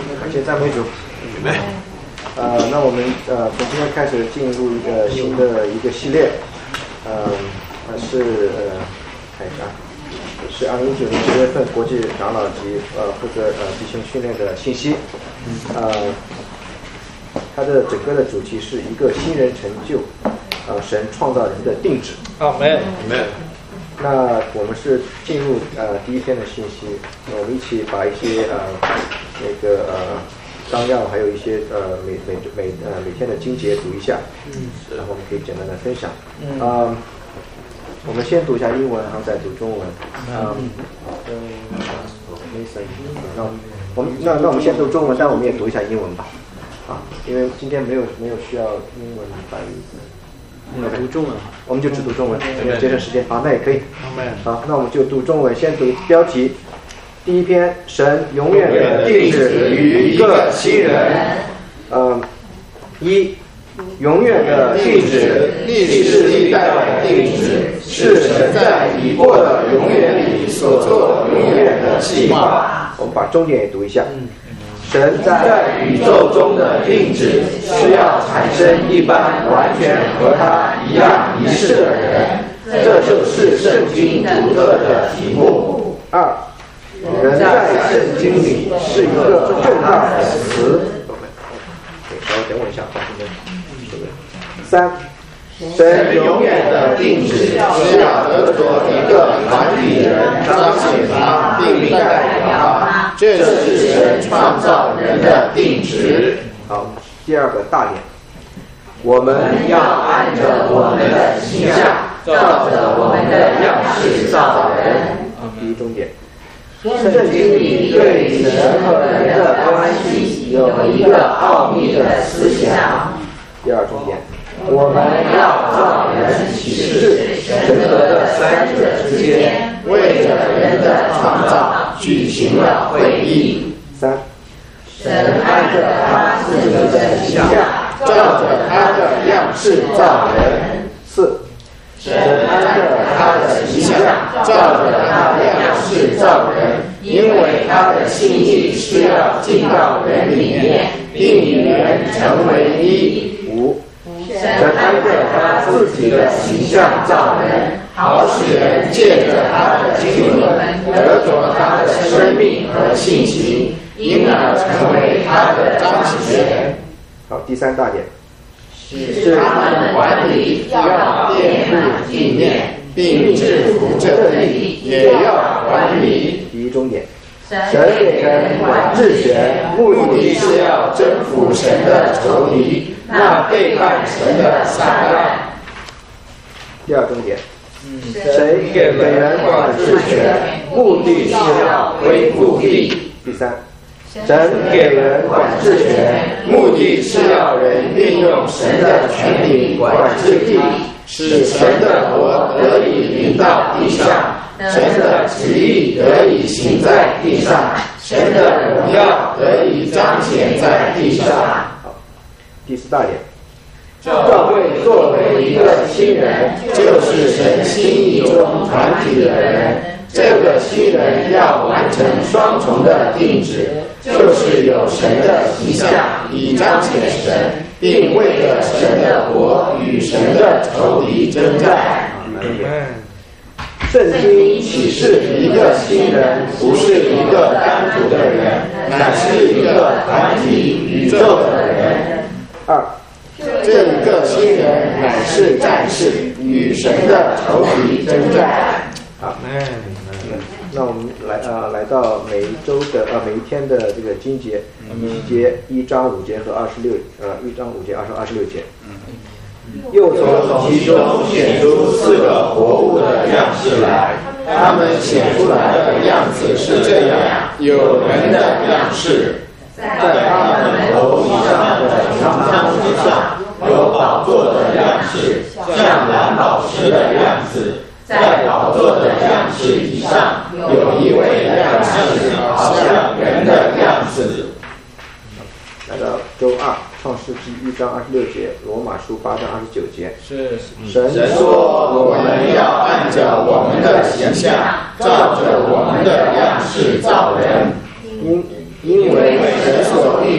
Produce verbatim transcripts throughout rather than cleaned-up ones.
感谢赞美主。呃，那我们呃从今天开始进入一个新的一个系列，呃，是呃看一下，是二零一九年十月份国际长老级呃负责呃弟兄训练的信息，呃，它的整个的主题是一个新人成就，呃，神创造人的定旨。 阿门，阿门。 那我们是进入呃第一天的信息，我们一起把一些呃那个呃纲要，还有一些呃每每每呃每天的经节读一下，嗯，然后我们可以简单的分享。嗯，呃、我们先读一下英文，然后再读中文。嗯，嗯，没声音。那我们那那我们先读中文，但我们也读一下英文吧。啊，因为今天没有没有需要英文翻译。 我读中文， 我们就只读中文，没有节省时间。好，那也可以。 好， 好，那我们就读中文，先读标题。第一篇，神永远的定旨于一个新人。呃，一，永远的定旨，历世历代的定旨，是神在已过的永远里所做永远的计划。我们把重点也读一下。神在宇宙中的定旨是要产生一般完全和他一样一世的人，这就是圣经独特的题目。二，人在圣经里是一个重大的词。稍微等我一下，三，神永远的定旨是要得着一个团体人彰显他，并代表他，这是神创造人的定旨。好，第二个大点，我们要按着我们的形象，照着我们的样式造人。第一重点，圣经里对神和人的关系有一个奥秘的思想。第二重点，我们要造人启示神和的三者之间，为着人的创造举行了会议。三，神按着他自己的形象，照着他的样式造人。四，神按着他的形象，照着他的样式造人，因为他的心意是要进到人里面，并与人成为一。五，神按着他自己的形象造人，好使人借着他的经纶得着他的生命和性情，因而成为他的彰显。好，第三大点，使他们管理要遍布地面，并制服这地，也要管理。第一终点，神给人管治权，目的是要征服神的仇敌，那背叛神的撒旦。第二重点，神给人管治权，目的是要恢复地。第三，神给人管治权，目的是要人运用神的权柄管治地，使神的国得以临到地上，神的旨意得以行在地上，神的荣耀得以彰显在地上。好，第四大点，教会作为一个新人，就是神心意中团体的人。这个新人要完成双重的定旨，就是有神的形象，以彰显神，并为了神的国与神的仇敌征战。圣经启示一个新人，不是一个单独的人，乃是一个团体宇宙的人。二，这一个新人乃是战士，与神的仇敌征战。好，那我们来啊、呃，来到每一周的啊、呃、每一天的这个经节，一节一章五节和二十六呃一章五节二十二十六节。又从其中显出四个活物的样式来，他们显出来的样子是这样：有人的样式，在他们头以上的长枪之上有宝座的样式，像蓝宝石的样子。在宝座的样式以上有一位样式，好像人的样子。来到周二，创世纪一章二十六节，罗马书八章二十九节。是神说，我们要按着我们的形象，照着我们的样式造人。因因为神所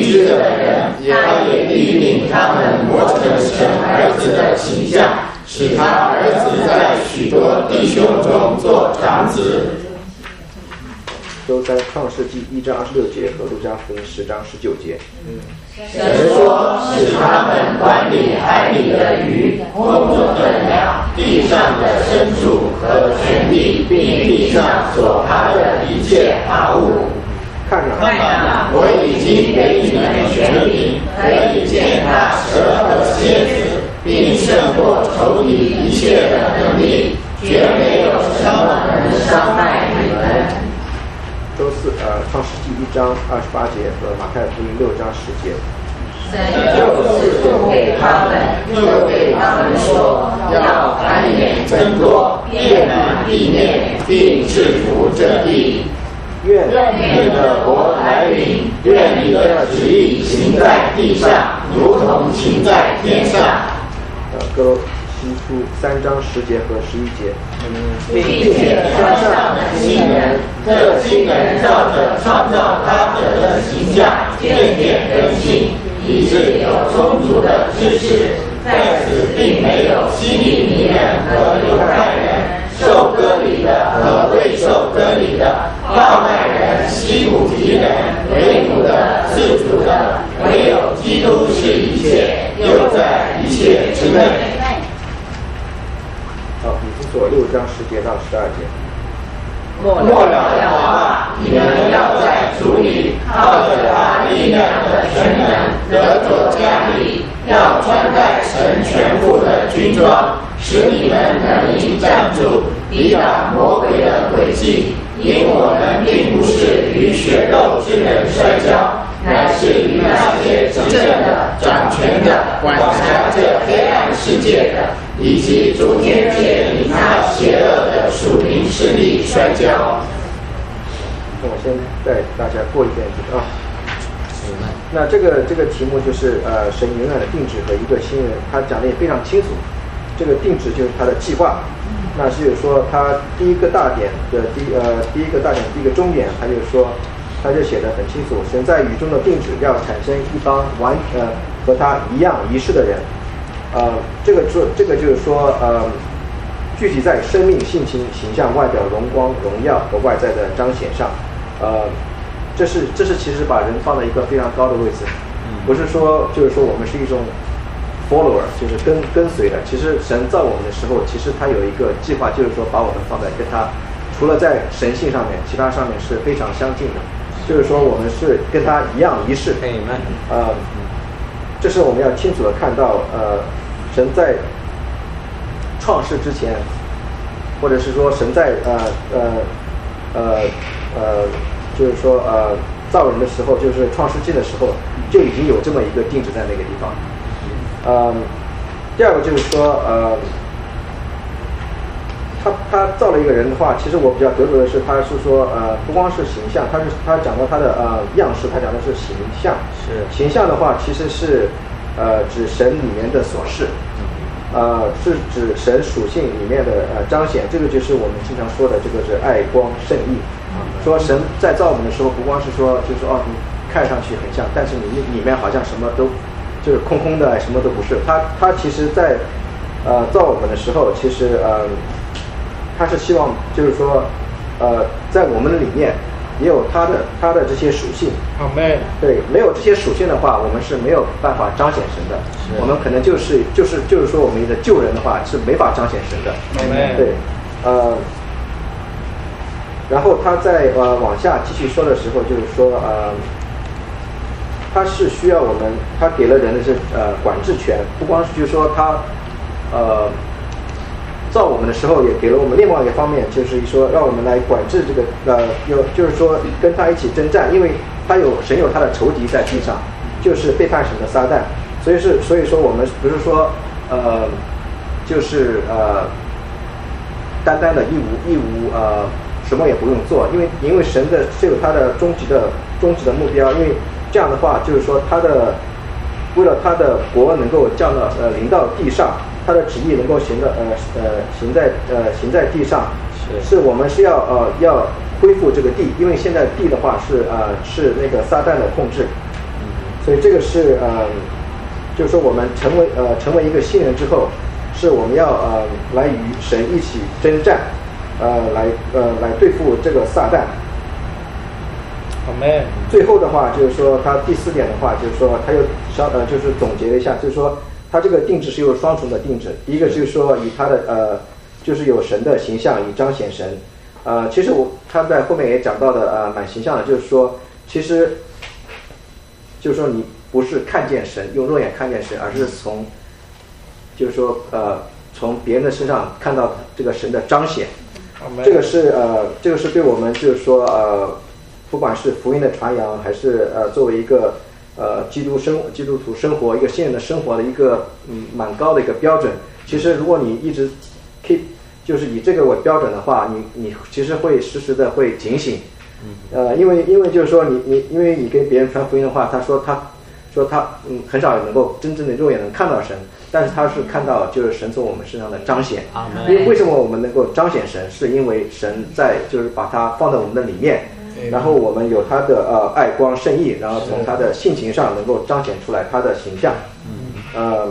预知的人，他也必令他们磨成神儿子的形象，使他儿子在许多弟兄中做长子。 都在创世纪一章二十六节和路加福音十章十九节。 神说，使他们管理海里的鱼、空中的鸟、地上的牲畜和全地，并地上所爬的一切爬物。 看哪， 看哪，我已经给你们权柄，可以践踏蛇和蝎子，并胜过仇敌一切的能力，绝没有什么能伤害你们。 周四，呃，创世纪一章二十八节和马太福音六章十节。 神就是说给他们，又对他们说，要繁衍增多，遍满地面，并制服这地。 愿你的国来临，愿你的旨意行在地上，如同行在天上。 呃，哥罗西书三章十节和十一节。 并且穿上的新人，这新人照着创造他者的形象，渐渐更新，以致有充足的知识。在此并没有希利尼人和犹太人，受割礼的和未受割礼的，报麦人、西古提人，为奴的、自主的，唯有基督是一切，又在一切之内。 好，以弗所六章十节到十二节。 末了的话，你们要在主里靠着他力量的全能得着加力，要穿戴神全副的军装，使你们能迎站住，抵挡魔鬼的诡计。因我们并不是与血肉之人摔跤，乃是与那些执政的、掌权的、管辖这黑暗世界的，以及诸天界里那邪恶的属灵势力摔跤。 那我先带大家过一遍这个啊。那这个这个题目就是呃神永远的定旨和一个新人，他讲的也非常清楚。这个定旨就是他的计划。那就是说，他第一个大点的第呃第一个大点第一个终点，他就是说，他就写得很清楚，神在宇宙的定旨要产生一帮完呃和他一样一世的人，呃这个说这个就是说呃具体在生命、性情、形象、外表、荣光、荣耀和外在的彰显上，呃这是这是其实把人放在一个非常高的位置，不是说就是说我们是一种follower 就是跟跟随的，其实神造我们的时候，其实他有一个计划，就是说把我们放在跟他除了在神性上面，其他上面是非常相近的，就是说我们是跟他一样一世。呃，这是我们要清楚的看到，呃，神在创世之前，或者是说神在呃呃呃呃，就是说呃造人的时候，就是创世纪的时候，就已经有这么一个定旨在那个地方。呃，第二个就是说，呃，他他造了一个人的话，其实我比较得着的是，他是说，呃，不光是形象，他是他讲到他的呃样式，他讲的是形象。是形象的话，其实是呃指神里面的所示，呃是指神属性里面的呃彰显。这个就是我们经常说的，这个是爱光圣意。说神在造我们的时候，不光是说就是说哦，你看上去很像，但是你里面好像什么都。就是空空的，什么都不是。他他其实在呃造我们的时候，其实呃他是希望就是说呃在我们的里面也有他的他的这些属性。 Amen。 对，没有这些属性的话，我们是没有办法彰显神的。我们可能就是就是就是说我们的救人的话是没法彰显神的。 Amen。 对，呃，然后他在呃往下继续说的时候，就是说呃。他是需要我们，他给了人的是呃管制权，不光是就是说他呃造我们的时候，也给了我们另外一个方面，就是说让我们来管制这个呃有就是说跟他一起征战，因为他有神有他的仇敌在地上，就是背叛神的撒旦，所以是所以说我们不是说呃就是呃单单的一无一无呃什么也不用做，因为因为神的是有他的终极的终极的目标，因为。这样的话，就是说，他的为了他的国能够降到呃临到地上，他的旨意能够行的呃呃行在呃行在地上，是是我们是要呃要恢复这个地，因为现在地的话是呃是那个撒旦的控制， 所以这个是呃，就是说我们成为呃成为一个新人之后，是我们要呃来与神一起征战，呃来呃来对付这个撒旦。 Amen。 最后的话就是说，他第四点的话就是说，他又稍呃就是总结了一下，就是说他这个定制是有双重的定制，第一个就是说以他的呃就是有神的形象以彰显神。呃，其实我他在后面也讲到的呃蛮形象的，就是说其实就是说你不是看见神用肉眼看见神，而是从就是说呃从别人的身上看到这个神的彰显。这个是呃这个是对我们就是说呃不管是福音的传扬，还是呃作为一个呃基督生基督徒生活一个信任的生活的一个嗯蛮高的一个标准。其实如果你一直 keep 就是以这个为标准的话，你你其实会时时的会警醒。呃，因为因为就是说你你因为你跟别人传福音的话，他说他说他嗯很少能够真正的肉眼能看到神，但是他是看到就是神从我们身上的彰显。因为为什么我们能够彰显神，是因为神在就是把它放在我们的里面，然后我们有他的呃爱光圣意，然后从他的性情上能够彰显出来他的形象。呃，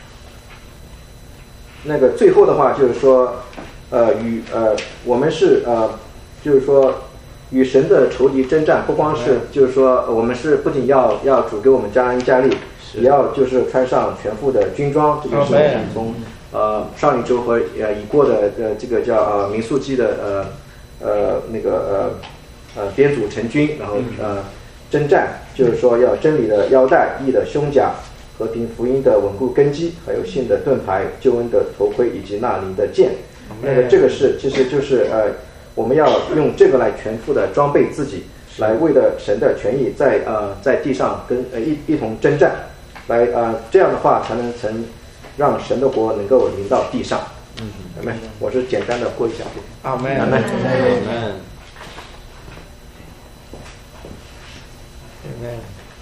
那个最后的话就是说，呃与呃我们是呃就是说。与神的仇敌征战，不光是就是说我们是不仅要要主给我们加恩加力，也要就是穿上全副的军装。这就是我们从呃上一周和呃已过的呃这个叫呃民数记的呃呃那个呃呃编组成军，然后呃征战，就是说要真理的腰带、义的胸甲、和平福音的稳固根基，还有信的盾牌、救恩的头盔以及那灵的剑。那个这个是其实就是呃。我们要用这个来全副的装备自己，来为了神的权益在呃在地上跟呃一一同征战，来呃这样的话才能曾让神的国能够临到地上。嗯，阿门。我是简单的过一下。 阿门。 阿门。阿门。阿门。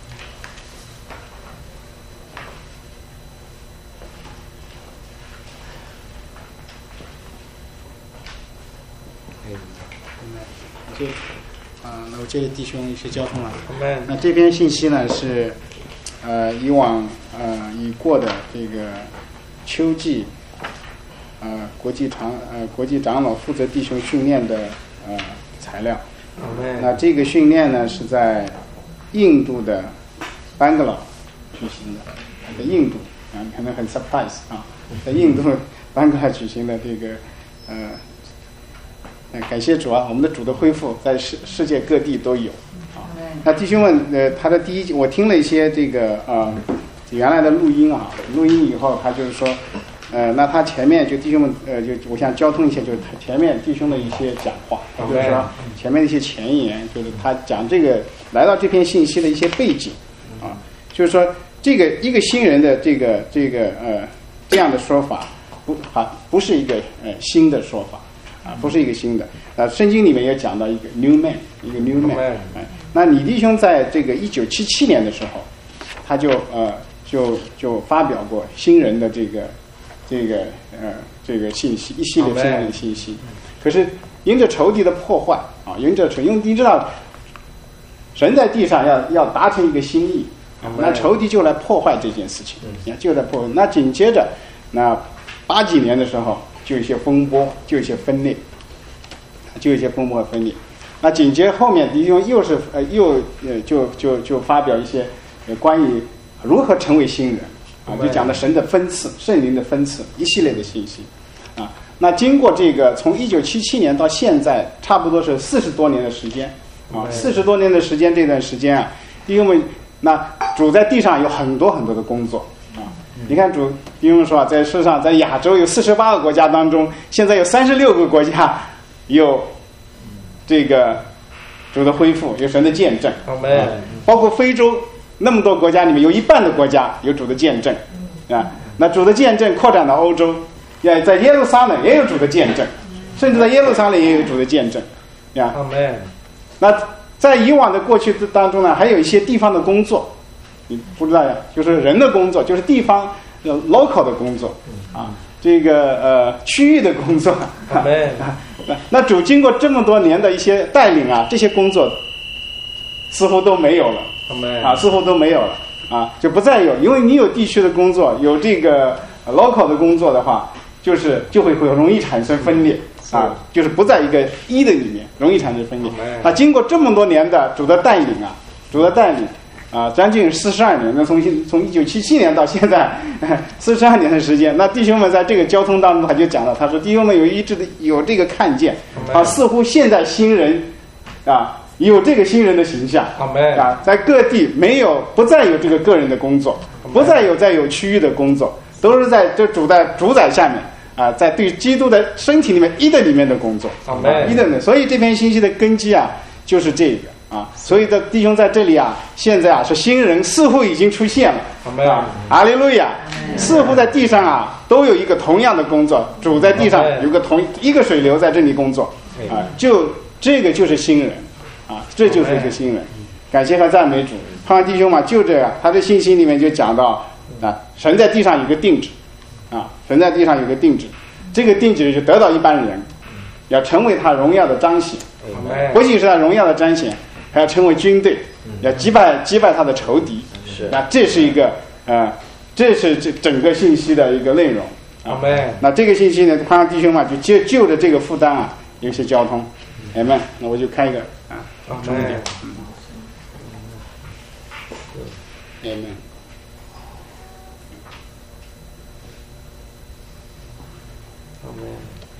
就啊，那我接着弟兄一些交通了。 Amen。 那这篇信息呢是，呃，以往呃已过的这个秋季，呃国际长呃国际长老负责弟兄训练的呃材料。 Amen。 那这个训练呢是在印度的班格劳举行的，在印度啊，可能很 surprise 啊，在印度班格劳举行的这个呃。感谢主啊，我们的主的恢复在世世界各地都有啊。那弟兄们，呃，他的第一，我听了一些这个呃原来的录音啊，录音以后，他就是说，呃，那他前面就弟兄们，呃，就我想交通一下，就是前面弟兄的一些讲话，就是说前面的一些前言，就是他讲这个来到这篇信息的一些背景啊，就是说这个一个新人的这个这个呃这样的说法，不啊不是一个呃新的说法。啊，不是一个新的。啊，圣经里面也讲到一个 new man， 一个 new man。哎，那李弟兄在这个一九七七年的时候，他就呃就就发表过新人的这个这个呃这个信息，一系列新人的信息。可是因着仇敌的破坏啊，因着仇，因为你知道，神在地上要要达成一个心意，那仇敌就来破坏这件事情，你看就来破坏。那紧接着，那八几年的时候。就有一些风波，就有一些分裂，就有一些风波和分裂。那紧接后面弟兄又是呃又呃就就就发表一些呃关于如何成为新人啊，就讲的神的分赐、圣灵的分赐一系列的信息啊。那经过这个从一九七七年到现在，差不多是四十多年的时间啊，四十多年的时间，这段时间啊，弟兄们，那主在地上有很多很多的工作。你看主弟兄说啊，在世上，在亚洲有四十八个国家当中，现在有三十六个国家有这个主的恢复，有神的见证。 Amen。 包括非洲那么多国家里面，有一半的国家有主的见证啊。那主的见证扩展到欧洲，也在耶路撒冷也有主的见证，甚至在耶路撒冷也有主的见证呀。 Amen。 那在以往的过去当中呢，还有一些地方的工作。你不知道呀，就是人的工作，就是地方呃 local 的工作啊，这个呃区域的工作。 Amen。 那主经过这么多年的一些带领啊，这些工作似乎都没有了。 Amen。 啊，似乎都没有了。 啊，就不再有，因为你有地区的工作，有这个 local 的工作的话，就是就会会容易产生分裂啊，就是不在一个一的里面，容易产生分裂。那经过这么多年的主的带领啊，主的带领啊，将近四十二年，那从从一九七七年到现在四十二年的时间，那弟兄们在这个交通当中，他就讲了，他说弟兄们有一致的有这个看见啊，似乎现在新人啊。有这个新人的形象啊，在各地没有不再有这个个人的工作，不再有再有区域的工作，都是在这主在主宰下面啊，在对基督的身体里面一的里面的工作，啊、一的里面。所以这篇信息的根基啊，就是这个啊。所以的弟兄在这里啊，现在啊说新人似乎已经出现了，啊，阿利路亚，似乎在地上啊都有一个同样的工作，主在地上有个同一个水流在这里工作啊，就这个就是新人。啊，这就是一个新人，感谢和赞美主。盼望弟兄嘛，就这样，他的信息里面就讲到啊，神在地上有个定旨，啊，神在地上有个定旨，这个定旨就得到一般人，要成为他荣耀的彰显，不仅是他荣耀的彰显，还要成为军队，要击败击败他的仇敌。是，那这是一个呃，这是这整个信息的一个内容。啊，那这个信息呢，盼望弟兄嘛，就就就着这个负担啊，有些交通。阿们，那我就开一个啊。重一点，嗯，阿门。 阿门，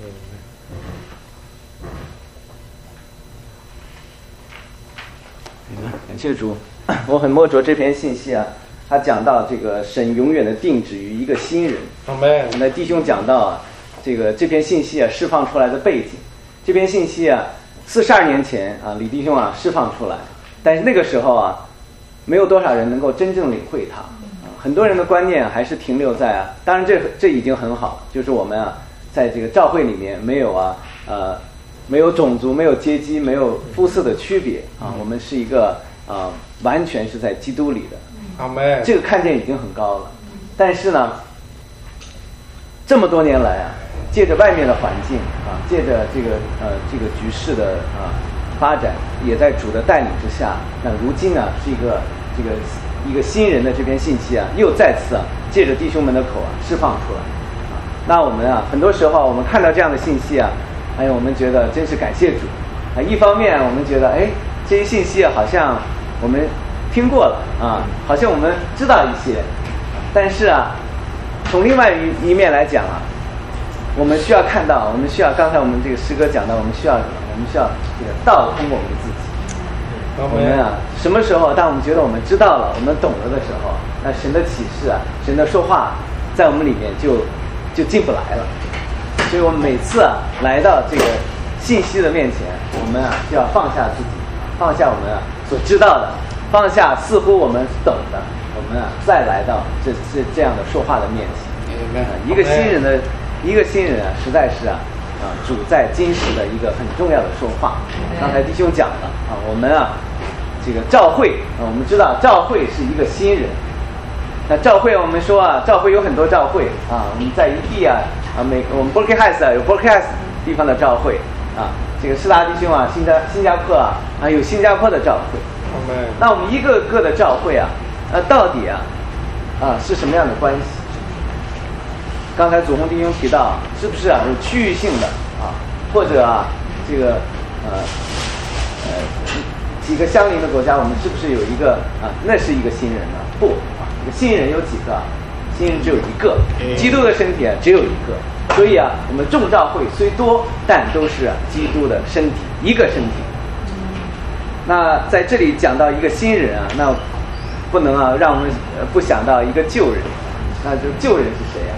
阿门。感谢主，我很摸着这篇信息啊，他讲到这个神永远的定旨于一个新人。 阿门。 那弟兄讲到啊，这个这篇信息啊释放出来的背景，这篇信息啊。四十二年前啊，李弟兄啊释放出来，但是那个时候啊，没有多少人能够真正领会它。啊，很多人的观念还是停留在啊，当然这这已经很好，就是我们啊，在这个教会里面没有啊呃没有种族、没有阶级、没有肤色的区别啊，我们是一个啊完全是在基督里的。 阿门。 这个看见已经很高了，但是呢，这么多年来啊。借着外面的环境啊，借着这个呃这个局势的啊发展，也在主的带领之下，那如今啊是一个这个一个新人的这篇信息啊，又再次啊借着弟兄们的口啊释放出来啊。那我们啊很多时候我们看到这样的信息啊，哎呀我们觉得真是感谢主啊。一方面我们觉得哎这些信息啊好像我们听过了啊，好像我们知道一些，但是啊从另外一一面来讲啊。我们需要看到，我们需要刚才我们这个诗歌讲到，我们需要什么？我们需要这个道通过我们自己。我们啊，什么时候当我们觉得我们知道了，我们懂了的时候，那神的启示啊，神的说话，在我们里面就就进不来了。所以我们每次啊来到这个信息的面前，我们啊就要放下自己，放下我们啊所知道的，放下似乎我们懂的，我们啊再来到这这这样的说话的面前。一个新人的。一个新人啊，实在是啊，啊，主在今时的一个很重要的说话。刚才弟兄讲了啊，我们啊，这个教会啊，我们知道教会是一个新人。那教会我们说啊，教会有很多教会啊，我们在一地啊啊，每我们 Berkeley Heights 啊有 Berkeley Heights 地方的教会啊，这个施拉弟兄啊，新加新加坡啊啊有新加坡的教会。那我们一个个的教会啊，那到底啊啊是什么样的关系？刚才祖宏弟兄提到，是不是啊有区域性的啊，或者啊这个呃呃几个相邻的国家，我们是不是有一个啊那是一个新人呢？不啊，这个新人有几个？新人只有一个，基督的身体啊只有一个，所以啊我们众教会虽多，但都是啊基督的身体，一个身体。那在这里讲到一个新人啊，那不能啊让我们不想到一个旧人，那就旧人是谁啊？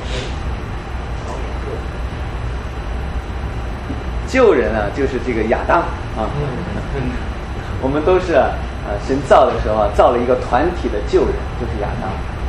旧人啊，就是这个亚当啊。我们都是啊，神造的时候啊，造了一个团体的旧人，就是亚当。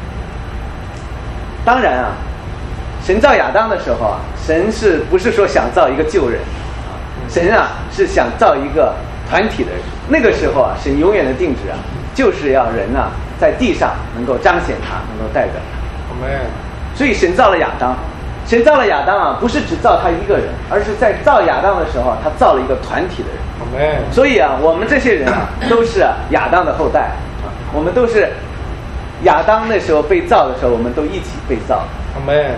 当然啊，神造亚当的时候啊，神是不是说想造一个旧人啊？神啊是想造一个团体的人。那个时候啊，神永远的定旨啊，就是要人啊在地上能够彰显他，能够代表他。所以神造了亚当。神造了亚当啊，不是只造他一个人，而是在造亚当的时候，他造了一个团体的人。所以啊，我们这些人啊，都是啊亚当的后代啊，我们都是亚当那时候被造的时候，我们都一起被造。 阿门。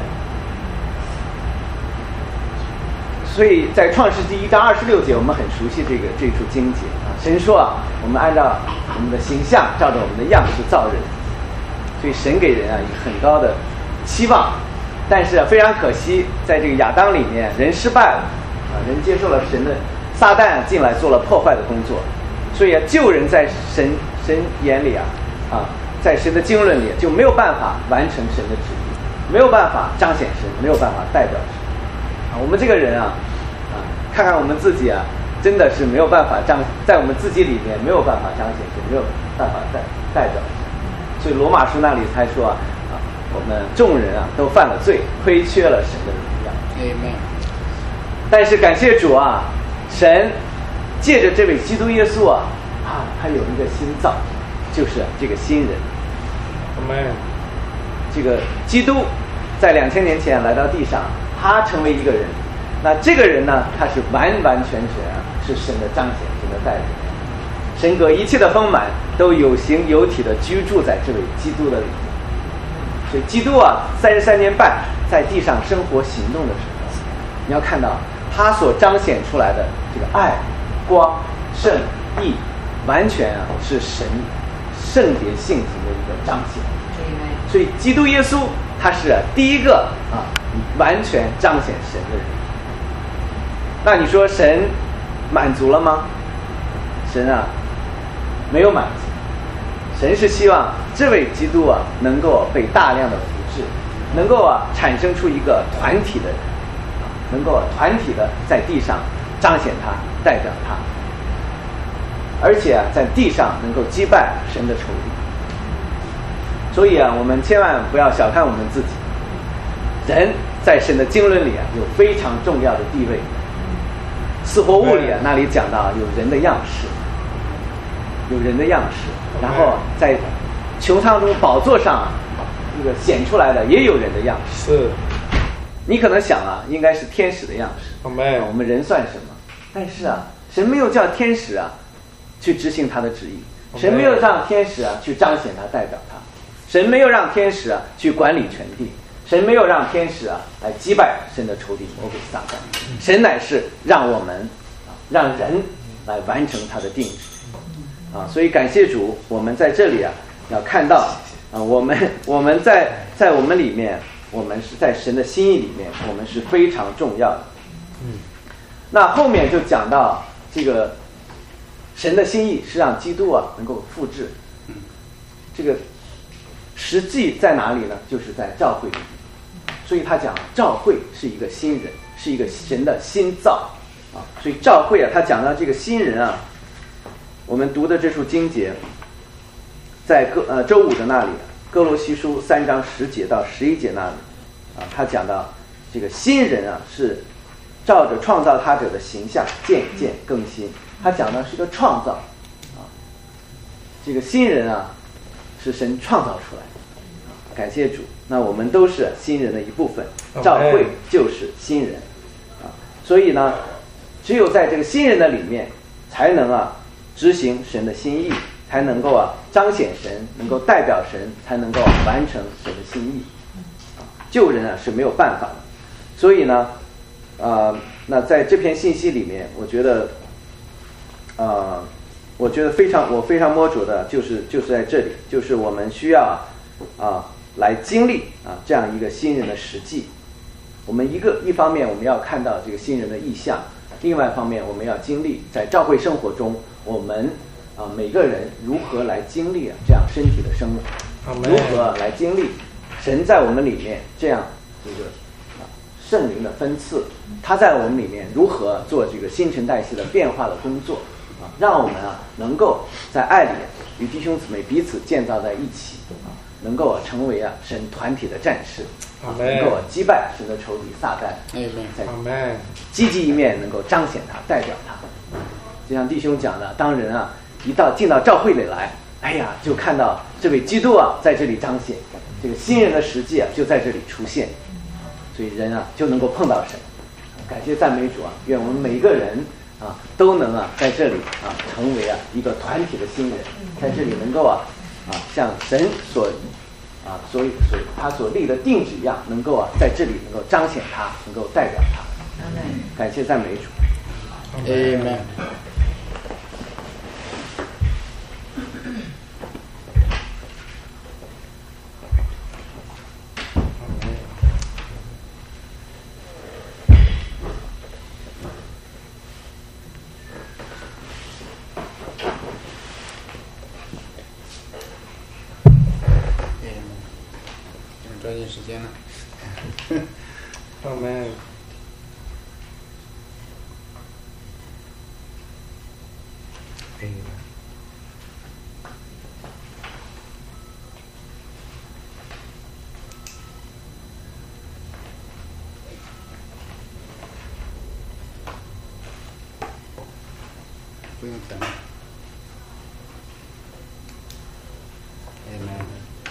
所以在创世纪一章二十六节，我们很熟悉这个这处经节啊。神说啊，我们按照我们的形象，照着我们的样式造人。所以神给人啊有很高的期望，但是、啊、非常可惜，在这个亚当里面，人失败了啊，人接受了神的，撒旦进来做了破坏的工作，所以啊，救人在神神眼里啊啊，在神的经纶里就没有办法完成神的旨意，没有办法彰显神，没有办法代表神。我们这个人啊，啊，看看我们自己啊，真的是没有办法彰，在我们自己里面没有办法彰显神，没有办法代代表神。所以罗马书那里才说啊，啊，我们众人啊都犯了罪，亏缺了神的荣耀。 Amen。 但是感谢主啊，神借着这位基督耶稣啊，啊，他有一个新造，就是这个新人。 Amen。 这个基督在两千年前来到地上。他成为一个人，那这个人呢，他是完完全全啊，是神的彰显，神的代表。神格一切的丰满都有形有体的居住在这位基督的里面。所以基督啊，三十三年半在地上生活行动的时候，你要看到他所彰显出来的这个爱、光、圣、义，完全啊是神圣洁性情的一个彰显。所以基督耶稣他是、啊、第一个啊。完全彰显神的人。那你说神满足了吗？神啊没有满足，神是希望这位基督啊能够被大量的复制，能够啊产生出一个团体的人，能够团体的在地上彰显他，代表他，而且啊在地上能够击败神的仇敌。所以啊，我们千万不要小看我们自己。人在神的经纶里啊有非常重要的地位。四活物里啊那里讲到有人的样式，有人的样式，然后在穹苍中宝座上啊这个显出来的也有人的样式。 是。 你可能想啊，应该是天使的样式。我们人算什么？但是啊，神没有叫天使啊去执行他的旨意，神没有让天使啊去彰显他，代表他，神没有让天使啊去管理全地。神没有让天使啊来击败神的仇敌魔鬼撒旦，神乃是让我们啊让人来完成他的定旨啊，所以感谢主，我们在这里啊要看到啊，我们我们在在我们里面，我们是在神的心意里面，我们是非常重要的。嗯，那后面就讲到这个神的心意是让基督啊能够复制，这个实际在哪里呢？就是在教会里面。所以他讲教会是一个新人，是一个神的新造啊。所以教会啊，他讲到这个新人啊，我们读的这处经节，在哥呃周五的那里，哥罗西书三章十节到十一节那里啊，他讲到这个新人啊是照着创造他者的形象渐渐更新。他讲的是一个创造啊，这个新人啊是神创造出来的。感谢主，那我们都是新人的一部分，教会就是新人啊，所以呢，只有在这个新人的里面，才能啊执行神的心意，才能够啊彰显神，能够代表神，才能够完成神的心意啊。救人啊是没有办法的，所以呢，呃，那在这篇信息里面，我觉得，呃，我觉得非常我非常摸着的，就是就是在这里，就是我们需要啊。啊来经历啊这样一个新人的实际。我们一个一方面我们要看到这个新人的意象，另外一方面我们要经历在教会生活中，我们啊每个人如何来经历啊这样身体的生命，如何来经历神在我们里面这样这个啊圣灵的分赐，他在我们里面如何做这个新陈代谢的变化的工作啊，让我们啊能够在爱里与弟兄姊妹彼此建造在一起啊。能够成为啊神团体的战士，能够击败神的仇敌撒旦，在积极一面能够彰显他，代表他。就像弟兄讲的，当人啊一到进到教会里来，哎呀，就看到这位基督啊在这里彰显，这个新人的实际啊就在这里出现，所以人啊就能够碰到神。感谢赞美主啊！愿我们每一个人啊都能啊在这里啊成为啊一个团体的新人，在这里能够啊啊，像神所啊所所他所立的定旨一样，能够啊在这里能够彰显他，能够代表他。感谢赞美主。 Amen。抓紧时间了。 Amen。 不用等。Amen。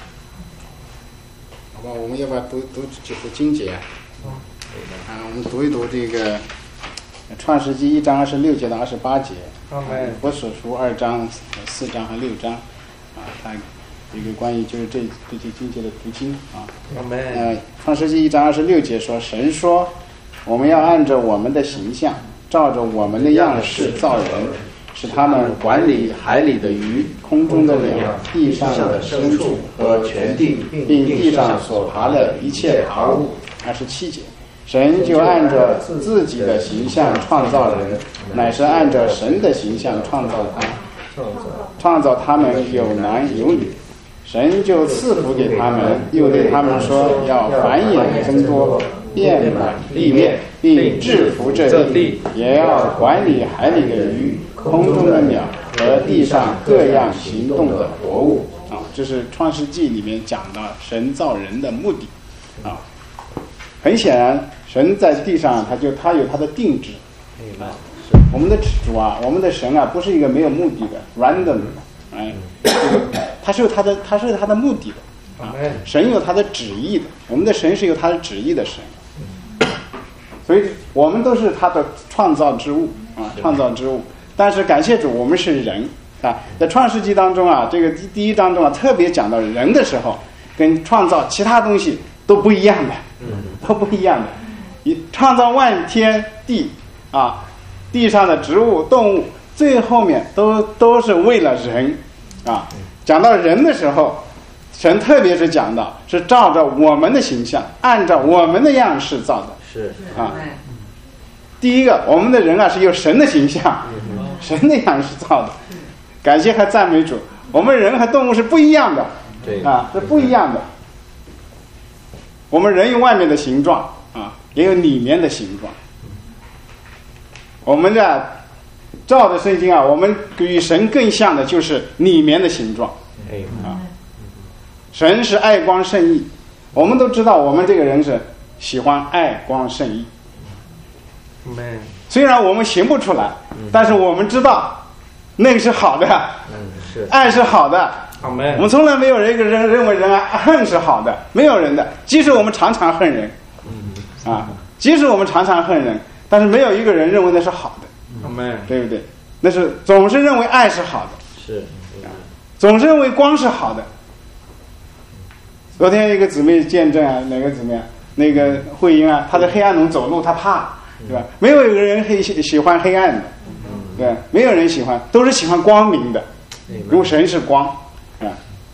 好吧，我们要不要读读几部经节啊？啊，我们读一读这个《创世纪》一章二十六节到二十八节，《佛所书》二章、四章和六章，啊，它有一个关于就是这这些经节的读经啊。呃，《创世纪》一章二十六节说，神说，我们要按照我们的形象，照着我们的样式造人，使他们管理海里的鱼、空中的鸟、地上的牲畜和全地，并地上所爬的一切爬物。二十七节，神就按照自己的形象创造人，乃是按照神的形象创造他，创造他们有男有女。神就赐福给他们，又对他们说，要繁衍增多，遍满地面，并制服这地，也要管理海里的鱼、空中的鸟和地上各样行动的活物。啊，这是创世纪里面讲的神造人的目的。啊，很显然，神在地上，他就他有他的定旨。我们的主啊，我们的神啊，不是一个没有目的的 random 的，哎，他是有他的，他是有他的目的的。啊，神有他的旨意的，我们的神是有他的旨意的神。所以我们都是他的创造之物啊，创造之物。但是感谢主，我们是人啊。在创世纪当中啊，这个第一章中啊，特别讲到人的时候，跟创造其他东西都不一样的，都不一样的。你创造万天地啊，地上的植物、动物，最后面都都是为了人啊。讲到人的时候，神特别是讲到是照着我们的形象，按照我们的样式造的。是啊，第一个，我们的人啊是有神的形象，神的样式造的。感谢和赞美主，我们人和动物是不一样的，啊，是不一样的。我们人有外面的形状啊，也有里面的形状。我们这照的圣经啊，我们与神更像的就是里面的形状啊。神是爱光圣义，我们都知道，我们这个人是喜欢爱光圣义。虽然我们行不出来，但是我们知道那个是好的，爱是好的。我们从来没有人一个人认为人爱恨是好的，没有人的。即使我们常常恨人，啊，即使我们常常恨人，但是没有一个人认为那是好的，对不对？那是总是认为爱是好的，是，总是认为光是好的。昨天一个姊妹见证啊，哪个姊妹啊？那个慧英啊，她在黑暗中走路，她怕，对吧？没有一个人黑喜欢黑暗的，对，没有人喜欢，都是喜欢光明的，因为神是光，啊，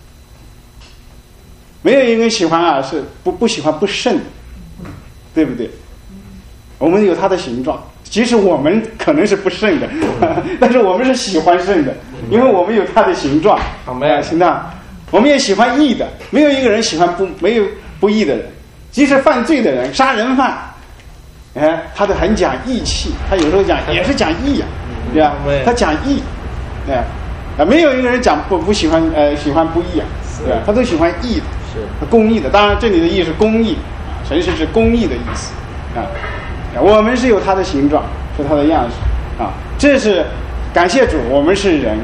没有一个人喜欢啊，是不不喜欢不圣的，对不对？我们有它的形状，即使我们可能是不圣的，但是我们是喜欢圣的，因为我们有它的形状，好没？行的。我们也喜欢义的，没有一个人喜欢不没有不义的人。即使犯罪的人，杀人犯，哎，他都很讲义气，他有时候讲也是讲义啊，对吧？他讲义，哎，啊，没有一个人讲不不喜欢呃喜欢不义啊，对吧？他都喜欢义的，是公义的。当然，这里的义是公义，神是指公义的意思啊。我们是有他的形状，是他的样式啊。这是感谢主，我们是人。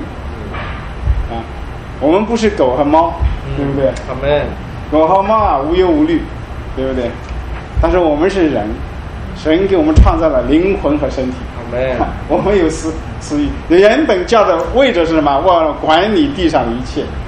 我们不是狗和猫，对不对？嗯、狗和猫啊，无忧无虑，对不对？但是我们是人，神给我们创造了灵魂和身体。我们有私私欲，人本叫的位置是什么？我管理地上的一切，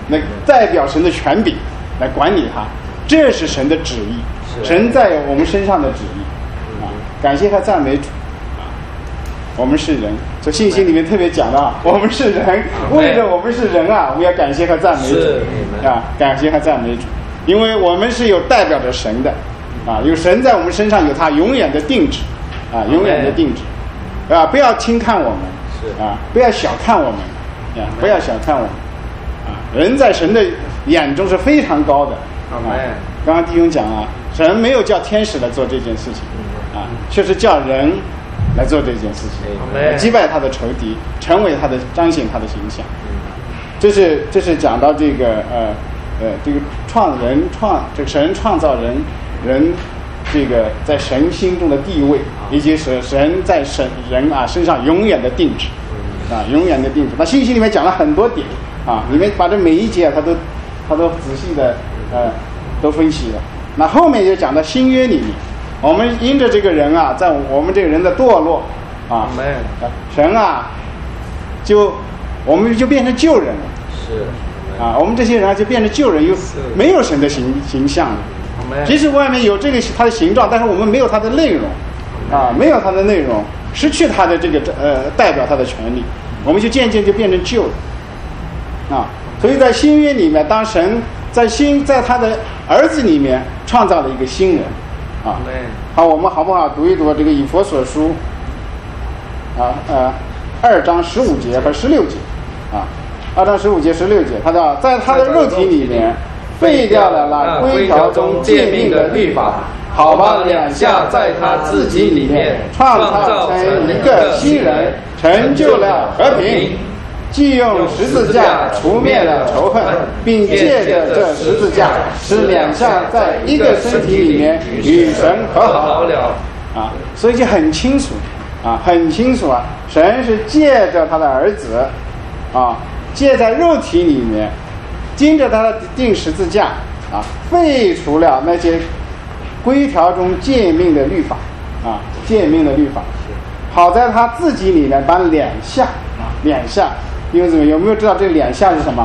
来代表神的权柄来管理它，这是神的旨意，神在我们身上的旨意啊！感谢和赞美主啊！我们是人，这信息里面特别讲到，我们是人，为了我们是人啊，我们要感谢和赞美主啊！感谢和赞美主，因为我们是有代表着神的啊，有神在我们身上有他永远的定旨啊，永远的定旨啊！不要轻看我们啊，不要小看我们啊，不要小看我们啊！人在神的眼中是非常高的啊！刚刚弟兄讲啊，神没有叫天使来做这件事情啊，却是叫人来做这件事情，击败他的仇敌，成为他的彰显他的形象。这是这是讲到这个呃呃这个创人创这个神创造人人这个在神心中的地位，以及是神在神人啊身上永远的定旨啊，永远的定旨。那信息里面讲了很多点啊，里面把这每一节他都他都仔细的呃都分析了。那后面就讲到新约里面，我们因着这个人啊，在我们这个人的堕落啊，神啊，就我们就变成旧人了，是啊，我们这些人啊就变成旧人，又没有神的形形象了。即使外面有这个它的形状，但是我们没有它的内容啊，没有它的内容，失去它的这个呃代表它的权利，我们就渐渐就变成旧人啊。所以在新约里面，当神在新在他的儿子里面创造了一个新人啊。好，我们好不好读一读这个以弗所书啊呃二章十五节和十六节啊，二章十五节十六节，他说在他的肉体里面废掉了那规条中诫命的律法，好把两下在他自己里面创造成一个新人，成就了和平。既用十字架除灭了仇恨，并借着这十字架使两下在一个身体里面与神和好了啊！所以就很清楚啊，很清楚啊，神是借着他的儿子啊，借在肉体里面，经着他的钉十字架啊，废除了那些规条中诫命的律法啊，诫命的律法，好在他自己里面把两下啊，两下。因为怎么有没有知道这两下是什么？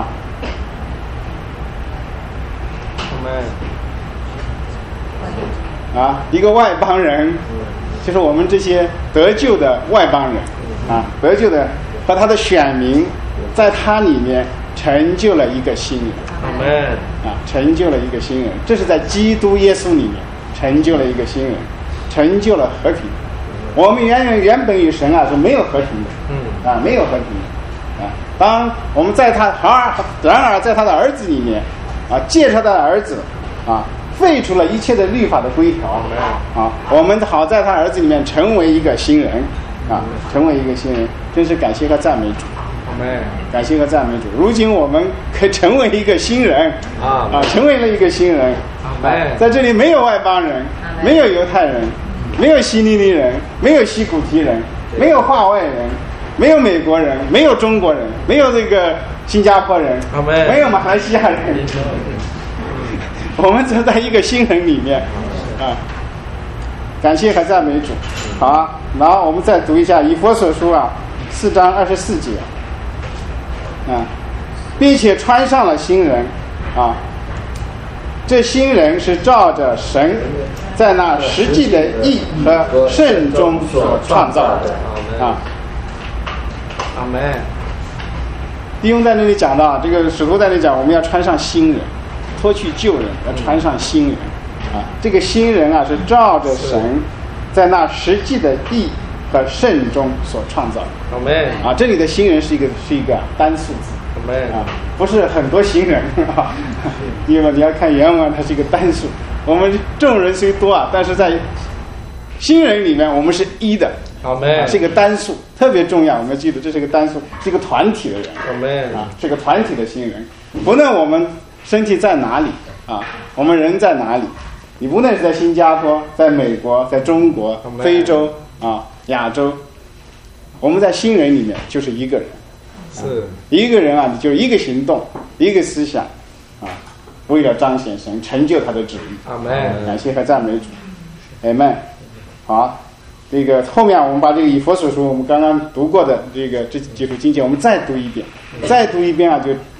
啊，一个外邦人，就是我们这些得救的外邦人啊，得救的和他的选民，在他里面成就了一个新人。啊，成就了一个新人，这是在基督耶稣里面成就了一个新人，成就了和平。我们原原本与神啊是没有和平的，嗯，啊，没有和平的。当我们在他而然而在他的儿子里面啊，借他的儿子啊，废除了一切的律法的规条啊，我们好在他儿子里面成为一个新人啊，成为一个新人，真是感谢和赞美主，感谢和赞美主。如今我们可以成为一个新人啊，啊，成为了一个新人啊，在这里没有外邦人，没有犹太人，没有希利尼人，没有西古提人，没有化外人。没有美国人，没有中国人，没有这个新加坡人，没有马来西亚人，我们只在一个新人里面啊！感谢和赞美主。好，然后我们再读一下以弗所书啊，四章二十四节啊，并且穿上了新人啊，这新人是照着神在那实际的义和圣中所创造的啊。 阿门。 弟兄在那里讲到，这个使徒在那里讲，我们要穿上新人，脱去旧人，要穿上新人啊。这个新人啊，是照着神在那实际的义和圣中所创造的。 阿门。啊， 这里的新人是一个是一个单数字。 阿门。啊， 不是很多新人啊，因为你要看原文，它是一个单数。我们众人虽多啊，但是在新人里面，我们是一的。 阿门。 是一个单数，特别重要。我们记得这是一个单数，是一个团体的人。 阿门。 啊，是个团体的新人。不论我们身体在哪里啊，我们人在哪里，你无论是在新加坡、在美国、在中国、非洲啊、亚洲，我们在新人里面就是一个人。 是。 一个人啊，你就一个行动，一个思想啊，为了彰显神，成就他的旨意。 阿门。 感谢和赞美主。阿门。好。这个后面我们把这个以弗所书我们刚刚读过的这个这几处经节我们再读一遍，再读一遍啊，就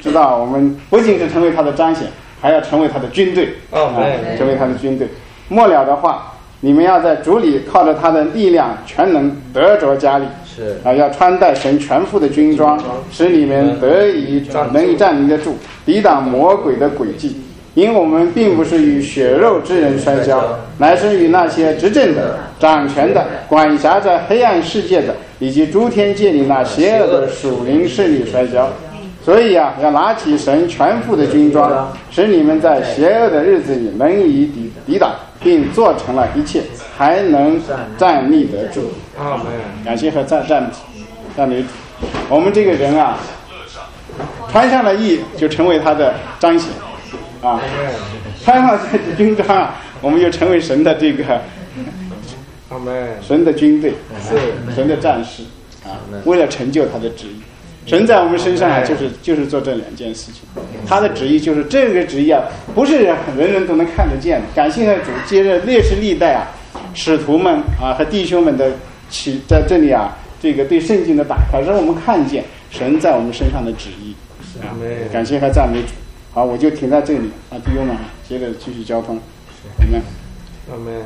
知道我们不仅是成为他的彰显，还要成为他的军队， 啊， 成为他的军队。末了的话，你们要在主里靠着他的力量全能得着加力， 是啊，要穿戴神全副的军装，使你们得以能以站立得住，抵挡魔鬼的诡计。因我们并不是与血肉之人摔跤，乃是与那些执政的、掌权的、管辖着黑暗世界的，以及诸天界里那邪恶的属灵势力摔跤。所以啊，要拿起神全副的军装，使你们在邪恶的日子里能以抵抵挡，并做成了一切，还能站立得住。 阿门。 感谢和赞赞赞美主。我们这个人啊，穿上了义，就成为他的彰显。啊，穿上这军装啊，我们就成为神的这个，神的军队，是神的战士啊，为了成就他的旨意。神在我们身上啊，就是就是做这两件事情。他的旨意就是这个旨意啊，不是人人都能看得见的。感谢主，接着历史历代啊，使徒们啊和弟兄们的起在这里啊，这个对圣经的打开，让我们看见神在我们身上的旨意。啊，感谢和赞美主。好，我就停在这里啊，弟兄们，接着继续交通。阿门。 阿门。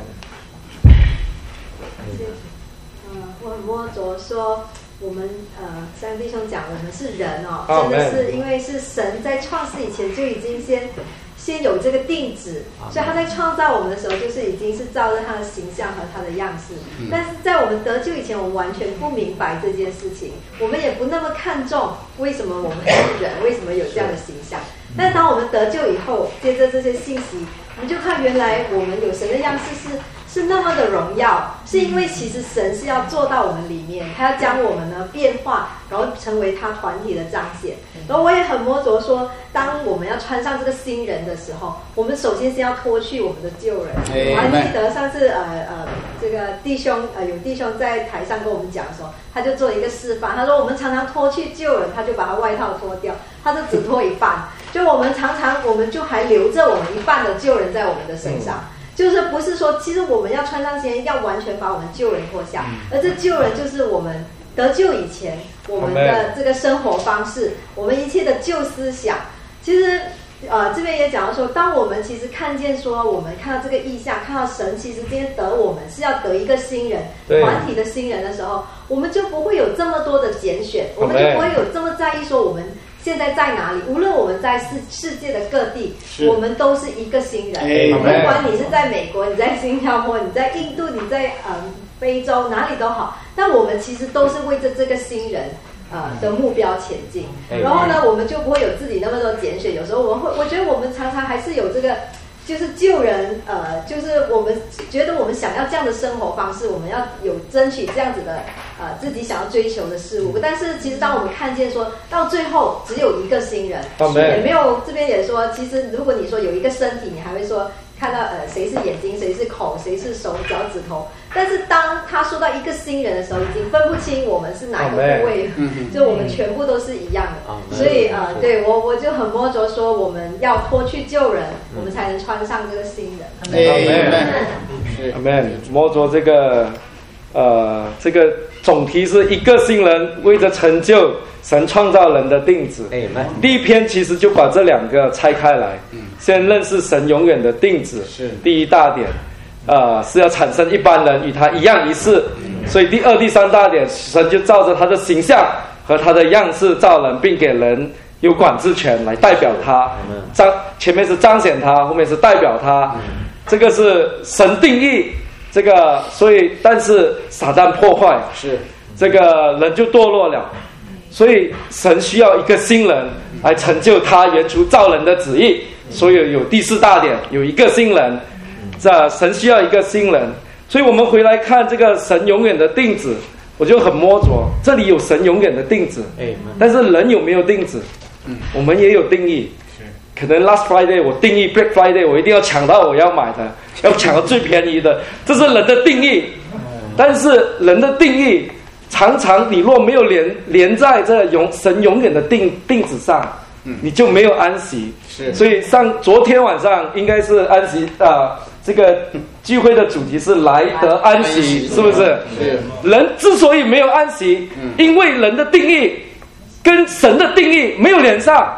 嗯，我很摸着说，我们呃，三弟兄讲，我们是人哦，真的是因为是神在创世以前就已经先先有这个定旨，所以他在创造我们的时候，就是已经是照着他的形象和他的样式。嗯、但是在我们得救以前，我们完全不明白这件事情，我们也不那么看重为什么我们是人，为什么有这样的形象。但是当我们得救以后，接着这些信息，我们就看原来我们有神的样式是是那么的荣耀，是因为其实神是要做到我们里面，他要将我们呢变化，然后成为他团体的彰显。然后我也很摸着说，当我们要穿上这个新人的时候，我们首先先要脱去我们的旧人。我还记得上次呃呃这个弟兄呃有弟兄在台上跟我们讲的时候，他就做一个示范，他说我们常常脱去旧人，他就把他外套脱掉，他就只脱一半。就我们常常，我们就还留着我们一半的旧人在我们的身上，嗯、就是不是说，其实我们要穿上新人，要完全把我们旧人脱下，嗯、而这旧人就是我们得救以前我们的这个生活方式，我们一切的旧思想。其实，呃，这边也讲到说，当我们其实看见说，我们看到这个意象，看到神其实今天得我们是要得一个新人，团体的新人的时候，我们就不会有这么多的拣选，我们就不会有这么在意说我们现在在哪里？无论我们在世世界的各地，我们都是一个新人。不管你是在美国，你在新加坡，你在印度，你在呃非洲，哪里都好，但我们其实都是为着这个新人呃的目标前进。然后呢，我们就不会有自己那么多拣选。有时候我们会，我觉得我们常常还是有这个。就是救人，呃，就是我们觉得我们想要这样的生活方式，我们要有争取这样子的，呃，自己想要追求的事物。但是其实当我们看见说到最后只有一个新人，也没有这边也说，其实如果你说有一个身体，你还会说看到呃谁是眼睛，谁是口，谁是手脚趾头。但是当他说到一个新人的时候，已经分不清我们是哪个部位了，就我们全部都是一样的。所以呃，对我我就很摸着说，我们要脱去旧人，我们才能穿上这个新人。 阿门。摸着这个呃这个总题是一个新人为着成就神创造人的定旨。第一篇其实就把这两个拆开来，先认识神永远的定旨，是第一大点。呃，是要产生一般人与他一样一世，所以第二、第三大点，神就照着他的形象和他的样式造人，并给人有管制权来代表他。彰前面是彰显他，后面是代表他，这个是神定义。这个所以，但是撒旦破坏，是这个人就堕落了，所以神需要一个新人来成就他原初造人的旨意。所以有第四大点，有一个新人。这神需要一个新人，所以我们回来看这个神永远的定旨，我就很摸着，这里有神永远的定旨，但是人有没有定旨？我们也有定义。可能 Last Friday 我定义 Black Friday 我一定要抢到我要买的，要抢到最便宜的，这是人的定义。但是人的定义常常你若没有连连在这永神永远的定定旨上，你就没有安息。所以上昨天晚上应该是安息啊。呃这个聚会的主题是来得安息，是不是？是。人之所以没有安息，因为人的定义跟神的定义没有连上。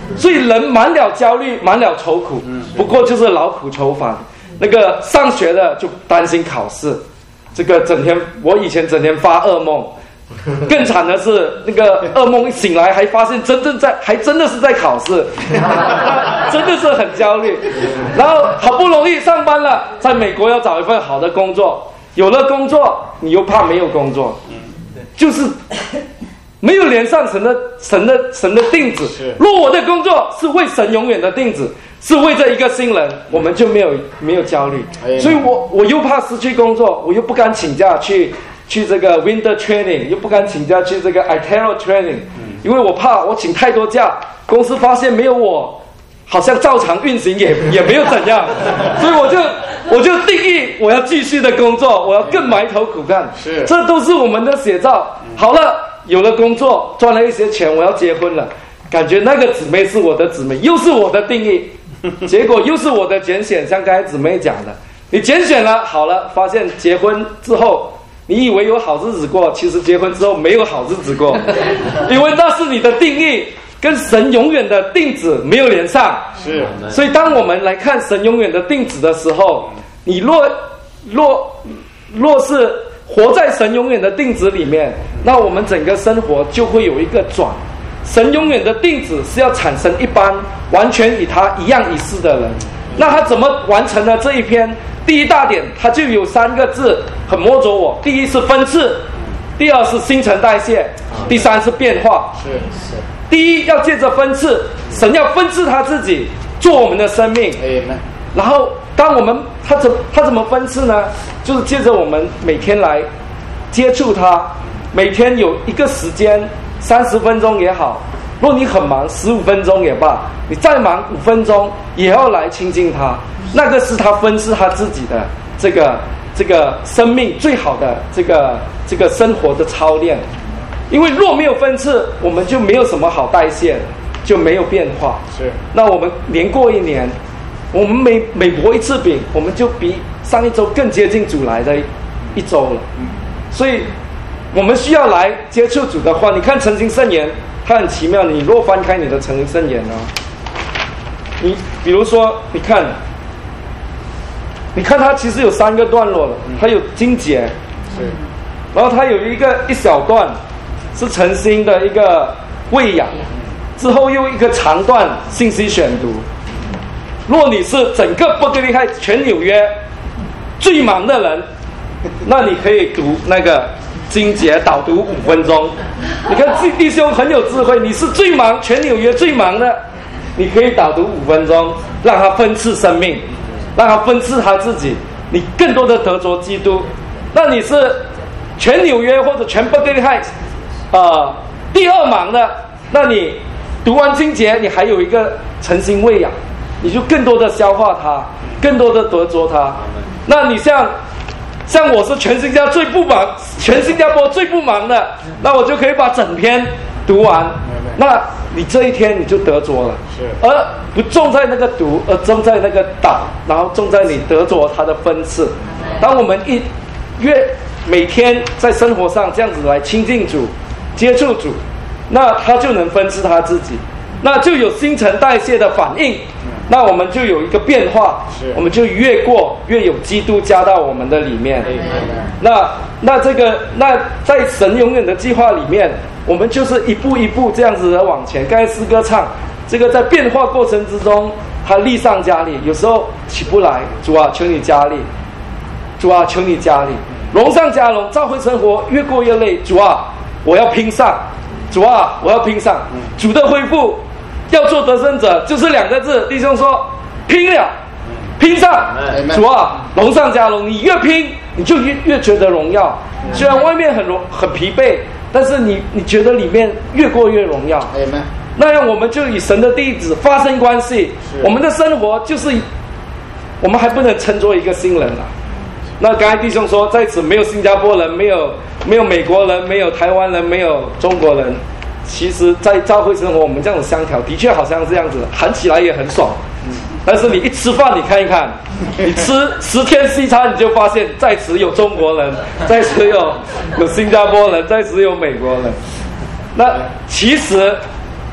所以人满了焦虑，满了愁苦，不过就是劳苦愁烦。那个上学的就担心考试，这个整天我以前整天发噩梦，更惨的是那个噩梦一醒来还发现真正在还真的是在考试，真的是很焦虑。然后好不容易上班了，在美国要找一份好的工作，有了工作你又怕没有工作，就是没有连上神的神的神的定旨。若我的工作是为神永远的定旨，是为这一个新人，我们就没有没有焦虑。所以我我又怕失去工作，我又不敢请假去去这个 winter training， 又不敢请假去这个 Italo training， 因为我怕我请太多假，公司发现没有我，好像照常运行也也没有怎样，所以我就我就定义我要继续的工作，我要更埋头苦干。是，这都是我们的写照。好了，有了工作，赚了一些钱，我要结婚了，感觉那个姊妹是我的姊妹，又是我的定义，结果又是我的拣选。像刚才姊妹讲的，你拣选了，好了，发现结婚之后，你以为有好日子过，其实结婚之后没有好日子过，因为那是你的定义跟神永远的定旨没有连上。是，所以当我们来看神永远的定旨的时候，你若若若是活在神永远的定旨里面，那我们整个生活就会有一个转。神永远的定旨是要产生一般完全与他一样一世的人。那他怎么完成了这一篇？第一大点，他就有三个字很摸着我。第一是分次，第二是新陈代谢，第三是变化。是是。第一要借着分次，神要分次他自己做我们的生命。然后当我们他怎他怎么分次呢？就是借着我们每天来接触他，每天有一个时间，三十分钟也好，若你很忙，十五分钟也罢，你再忙五分钟也要来亲近他。那个是他分赐他自己的这个这个生命最好的这个这个生活的操练。因为若没有分赐，我们就没有什么好代谢，就没有变化。是。那我们年过一年，我们每每薄一次饼，我们就比上一周更接近主来的一周了。所以我们需要来接触主的话，你看诚心圣言，它很奇妙。你若翻开你的诚心圣言呢，你比如说，你看，你看它其实有三个段落了，它有经节，是，然后它有一个一小段是诚心的一个喂养，之后又一个长段信息选读。若你是整个伯克利海全纽约最忙的人，那你可以读那个经节导读五分钟。你看弟兄很有智慧，你是最忙全纽约最忙的，你可以导读五分钟，让他分赐生命，让他分赐他自己，你更多的得着基督。那你是全纽约或者全伯克利海呃第二忙的，那你读完经节，你还有一个诚心喂养，你就更多的消化它，更多的得着它。那你像像我是全新加坡最不忙，全新加坡最不忙的，那我就可以把整篇读完。那你这一天你就得着了，而不重在那个读，而重在那个导，然后重在你得着它的分次。当我们一越每天在生活上这样子来亲近主、接触主，那他就能分赐他自己，那就有新陈代谢的反应。那我们就有一个变化，我们就越过越有基督加到我们的里面。那那这个那在神永远的计划里面，我们就是一步一步这样子的往前。刚才诗歌唱这个在变化过程之中，他力上加力，有时候起不来，主啊求你加力，主啊求你加力，荣上加荣，召会生活越过越累，主啊我要拼上，主啊我要拼上，主的恢复。要做得胜者，就是两个字，弟兄说拼了，拼上。主啊，荣上加荣，你越拼，你就越越觉得荣耀。虽然外面很荣很疲惫，但是你你觉得里面越过越荣耀。那样我们就以神的地址发生关系，我们的生活就是我们还不能称作一个新人啊。那刚才弟兄说，在此没有新加坡人，没有没有美国人，没有台湾人，没有中国人。其实在教会生活，我们这样子相调的确好像这样子，喊起来也很爽。但是你一吃饭，你看一看，你吃十天西餐，你就发现在此有中国人，在此有有新加坡人，在此有美国人。那其实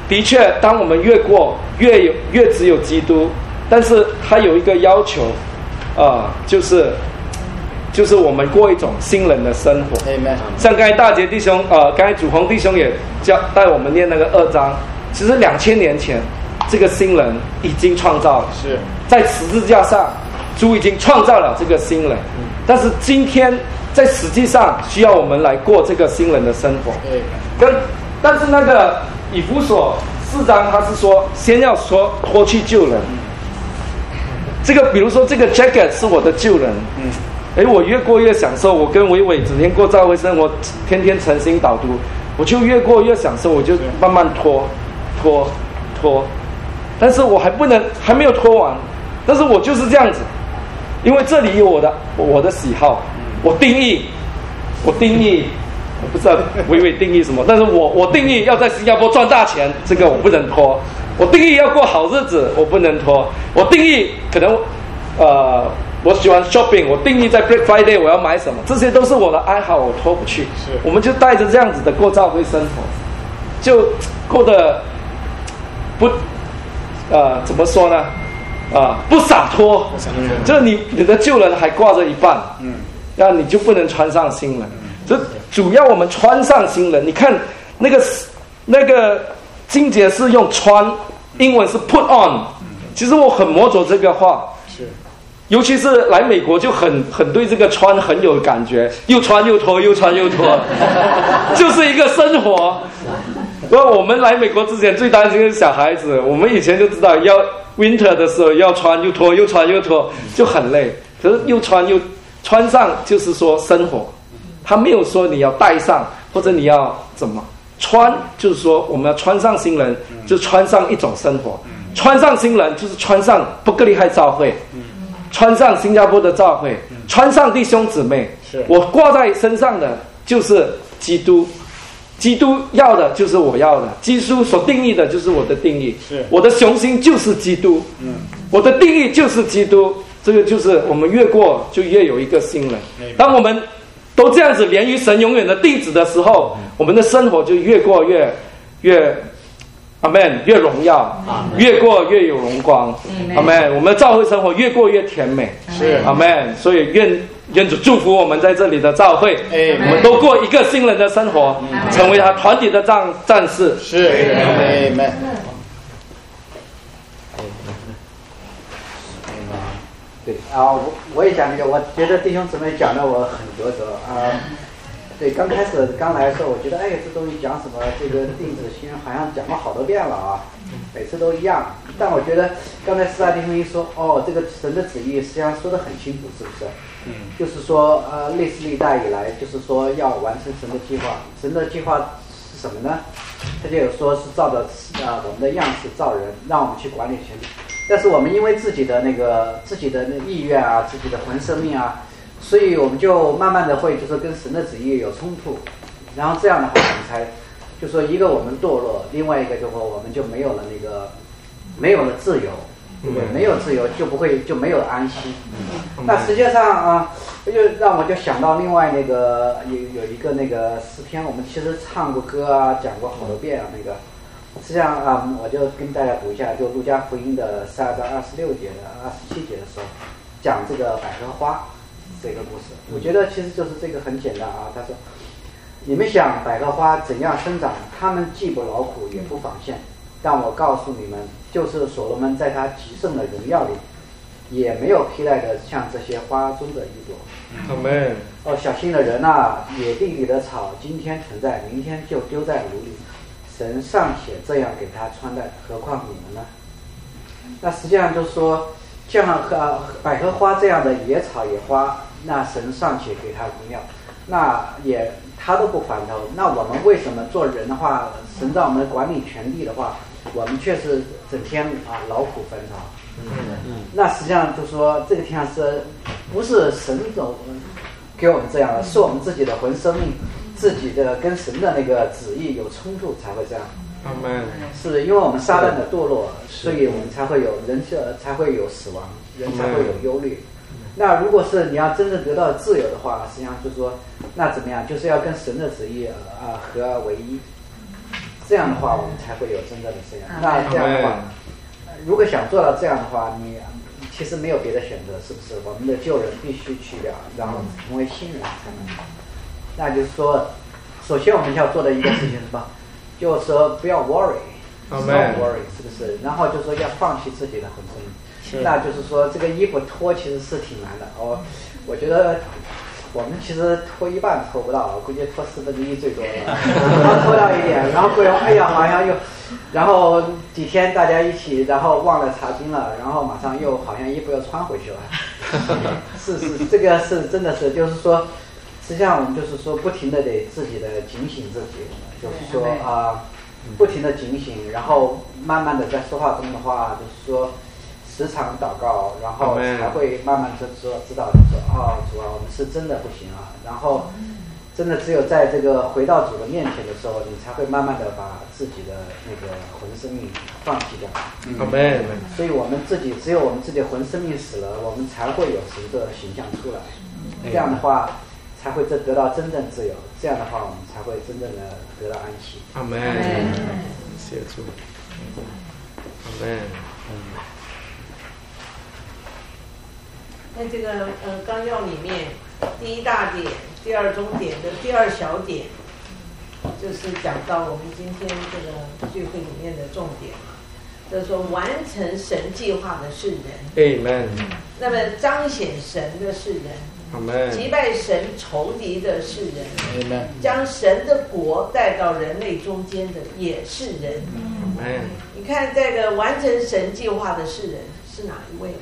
的确，当我们越过越有越只有基督，但是他有一个要求，啊、呃，就是就是我们过一种新人的生活。像刚才大杰弟兄，呃，刚才主宏弟兄也教带我们念那个二章，其实两千年前，这个新人已经创造了， 是在十字架上，主已经创造了这个新人，嗯、但是今天在实际上需要我们来过这个新人的生活。 对， 跟但是那个以弗所四章他是说，先要说脱去旧人。这个比如说这个 jacket 是我的旧人，嗯，哎，我越过越享受。我跟伟伟整天过教会生活，天天诚心导读，我就越过越享受，我就慢慢脱脱脱，但是我还不能还没有脱完，但是我就是这样子，因为这里有我的我的喜好，我定义我定义我不知道伟伟定义什么，但是我我定义要在新加坡赚大钱，这个我不能脱。我定义要过好日子，我不能拖。我定义可能，呃，我喜欢 shopping， 我定义在 Black Friday 我要买什么，这些都是我的爱好，我脱不去。 是， 我们就带着这样子的过教会生活，就过得不，呃，怎么说呢？啊、呃，不洒脱。嗯、就是你你的旧人还挂着一半，嗯，那你就不能穿上新人。这主要我们穿上新人，你看那个那个。经节是用穿，英文是 put on。其实我很摸着这个话，是，尤其是来美国就很很对这个穿很有感觉，又穿又脱，又穿又脱，就是一个生活。因为我们来美国之前最担心的是小孩子，我们以前就知道要 winter 的时候要穿又脱，又穿又脱，就很累。可是又穿又穿上，就是说生活，他没有说你要带上或者你要怎么。穿就是说我们要穿上新人，就穿上一种生活。穿上新人就是穿上伯克利海教会，穿上新加坡的教会，穿上弟兄姊妹。我挂在身上的就是基督，基督要的就是我要的，基督所定义的就是我的定义。我的雄心就是基督，我的定义就是基督。这个就是我们越过就越有一个新人。当我们都这样子连于神永远的弟子的时候，我们的生活就越过越越阿们越荣耀，越过越有荣光，阿们我们的教会生活越过越甜美，是阿们所以愿愿主祝福我们在这里的教会，我们都过一个新人的生活，成为他团体的战战士， 是阿们。 对啊，我我也讲这个，我觉得弟兄姊妹讲的我很得着啊。对，刚开始刚来的时候，我觉得哎，这东西讲什么这个定子心，好像讲过好多遍了啊，每次都一样。但我觉得刚才四大弟兄一说，哦，这个神的旨意实际上说得很清楚，是不是？嗯。就是说，呃，历史历代以来，就是说要完成神的计划。神的计划是什么呢？他就有说是照着啊我们的样式造人，让我们去管理全地。但是我们因为自己的那个自己的那意愿啊，自己的魂生命啊，所以我们就慢慢的会就是跟神的旨意有冲突，然后这样的话我们才就说一个我们堕落，另外一个就说我们就没有了那个没有了自由，对不对？没有自由就不会就没有安息。那实际上啊，就让我就想到另外那个有有一个那个诗篇，我们其实唱过歌啊，讲过好多遍啊那个。实际上啊、嗯，我就跟大家读一下，就路加福音的十二章二十六节的二十七节的时候，讲这个百合花这个故事。我觉得其实就是这个很简单啊。他说：“你们想百合花怎样生长？它们既不劳苦，也不纺线。但我告诉你们，就是所罗门在他极盛的荣耀里，也没有披戴的像这些花中的一朵。” 阿门。 哦，小心的人啊，野地里的草，今天存在，明天就丢在炉里。神尚且这样给他穿戴，何况你们呢？那实际上就是说，像和百合花这样的野草野花，那神尚且给他荣耀，那也他都不烦头。那我们为什么做人的话，神让我们管理全地的话，我们却是整天啊劳苦烦恼？嗯嗯。那实际上就是说，这个天上是不是神总给我们这样的，是我们自己的魂生命。自己的跟神的那个旨意有冲突才会这样， Amen. 是因为我们撒旦的堕落，所以我们才会有人才会有死亡，人才会有忧虑。那如果是你要真正得到自由的话，实际上就是说，那怎么样？就是要跟神的旨意啊合而为一， 这样的话我们才会有真正的信仰。那这样的话，如果想做到这样的话，你其实没有别的选择，是不是？我们的旧人必须去掉，然后成为新人才能。那就是说，首先我们要做的一个事情是什么？就是说不要 worry， 不要 worry， 是不是？然后就是说要放弃自己的浑身。那就是说这个衣服脱其实是挺难的。我我觉得我们其实脱一半脱不到，估计脱四分之一最多了。然后脱到一点，然后过一会儿，哎呀，好像又，然后几天大家一起，然后忘了查经了，然后马上又好像衣服又穿回去了。是是，这个是真的是，就是说，实际上我们就是说，不停的得自己的警醒自己，就是说啊、呃，不停的警醒，然后慢慢的在说话中的话，就是说。时常祷告，然后才会慢慢就知道知道，就说哦，主啊，我们是真的不行啊。然后，真的只有在这个回到主的面前的时候，你才会慢慢的把自己的那个魂生命放弃掉。 阿门。 所以我们自己只有我们自己的魂生命死了，我们才会有神的形象出来。这样的话，才会得得到真正自由。这样的话，我们才会真正的得到安息。 阿门。谢主。阿门。 在这个呃纲要里面，第一大点、第二中点的第二小点，就是讲到我们今天这个聚会里面的重点嘛，就是说完成神计划的是人 ，Amen。 那么彰显神的是人 ，Amen。 击败神仇敌的是人 ，Amen。 将神的国带到人类中间的也是人 ，Amen。 你看这个完成神计划的是人是哪一位呢？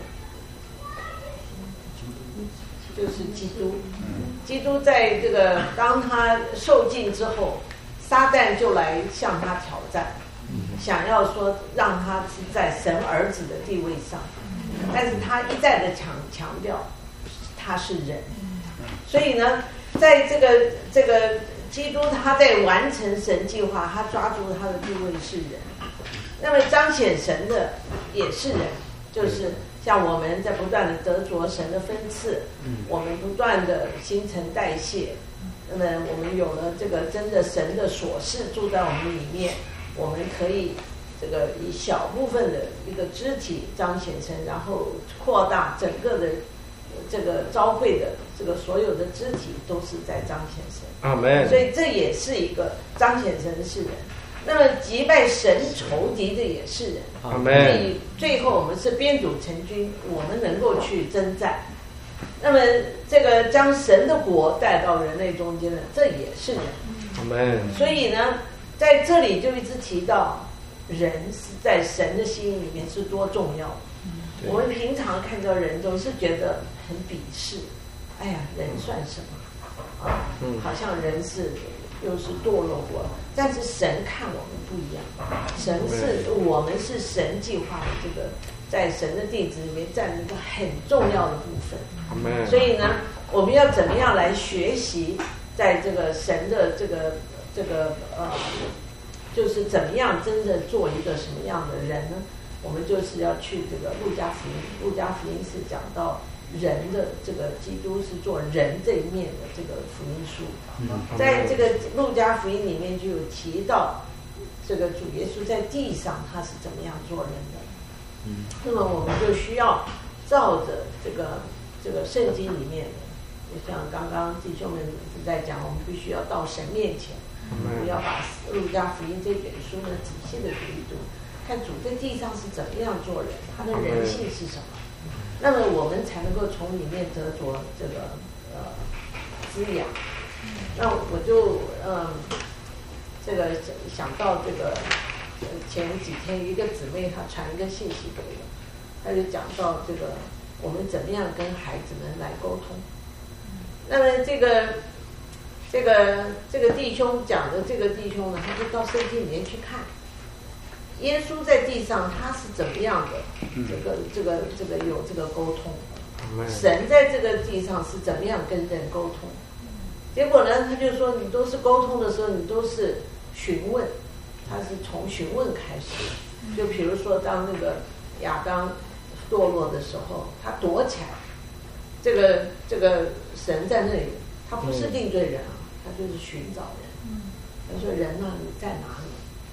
就是基督，基督在这个当他受尽之后，撒旦就来向他挑战，想要说让他是在神儿子的地位上，但是他一再的强强调他是人，所以呢，在这个这个基督他在完成神计划，他抓住他的地位是人，那么彰显神的也是人，就是像我们在不断的得着神的分赐，我们不断的新陈代谢，那么我们有了这个真的神的所事住在我们里面，我们可以这个以小部分的一个肢体彰显神，然后扩大整个的这个召会的这个所有的肢体都是在彰显神。 阿门。 所以这也是一个彰显神的是人。那么击败神仇敌的也是人， 阿门。 所以最后我们是编组成军，我们能够去征战。那么这个将神的国带到人类中间的，这也是人， 阿门。 所以呢，在这里就一直提到人是在神的心里面是多重要的。我们平常看到人总是觉得很鄙视，哎呀，人算什么啊？好像人是又是堕落过了。但是神看我们不一样，神是我们是神计划的这个在神的弟子里面占了一个很重要的部分。所以呢，我们要怎么样来学习，在这个神的这个这个呃，就是怎么样真的做一个什么样的人呢？我们就是要去这个路加福音，路加福音是讲到人的这个基督是做人这一面的这个福音书，在这个路加福音里面就有提到这个主耶稣在地上他是怎么样做人的。嗯，那么我们就需要照着这个这个圣经里面的，就像刚刚弟兄们一直在讲，我们必须要到神面前，我们要把路加福音这本书呢仔细的读一读，看主在地上是怎么样做人，他的人性是什么。那么我们才能够从里面得着这个呃滋养。那我就嗯这个想到这个前几天一个姊妹她传一个信息给我，她就讲到这个我们怎么样跟孩子们来沟通。那么这个这个这个弟兄讲的这个弟兄呢，他就到圣经里面去看。耶稣在地上他是怎么样的这个这个这个有这个沟通，神在这个地上是怎么样跟人沟通。结果呢，他就说你都是沟通的时候，你都是询问，他是从询问开始。就比如说当那个亚当堕落的时候，他躲起来，这个这个神在那里，他不是定罪人啊，他就是寻找人。他说人啊，你在哪里？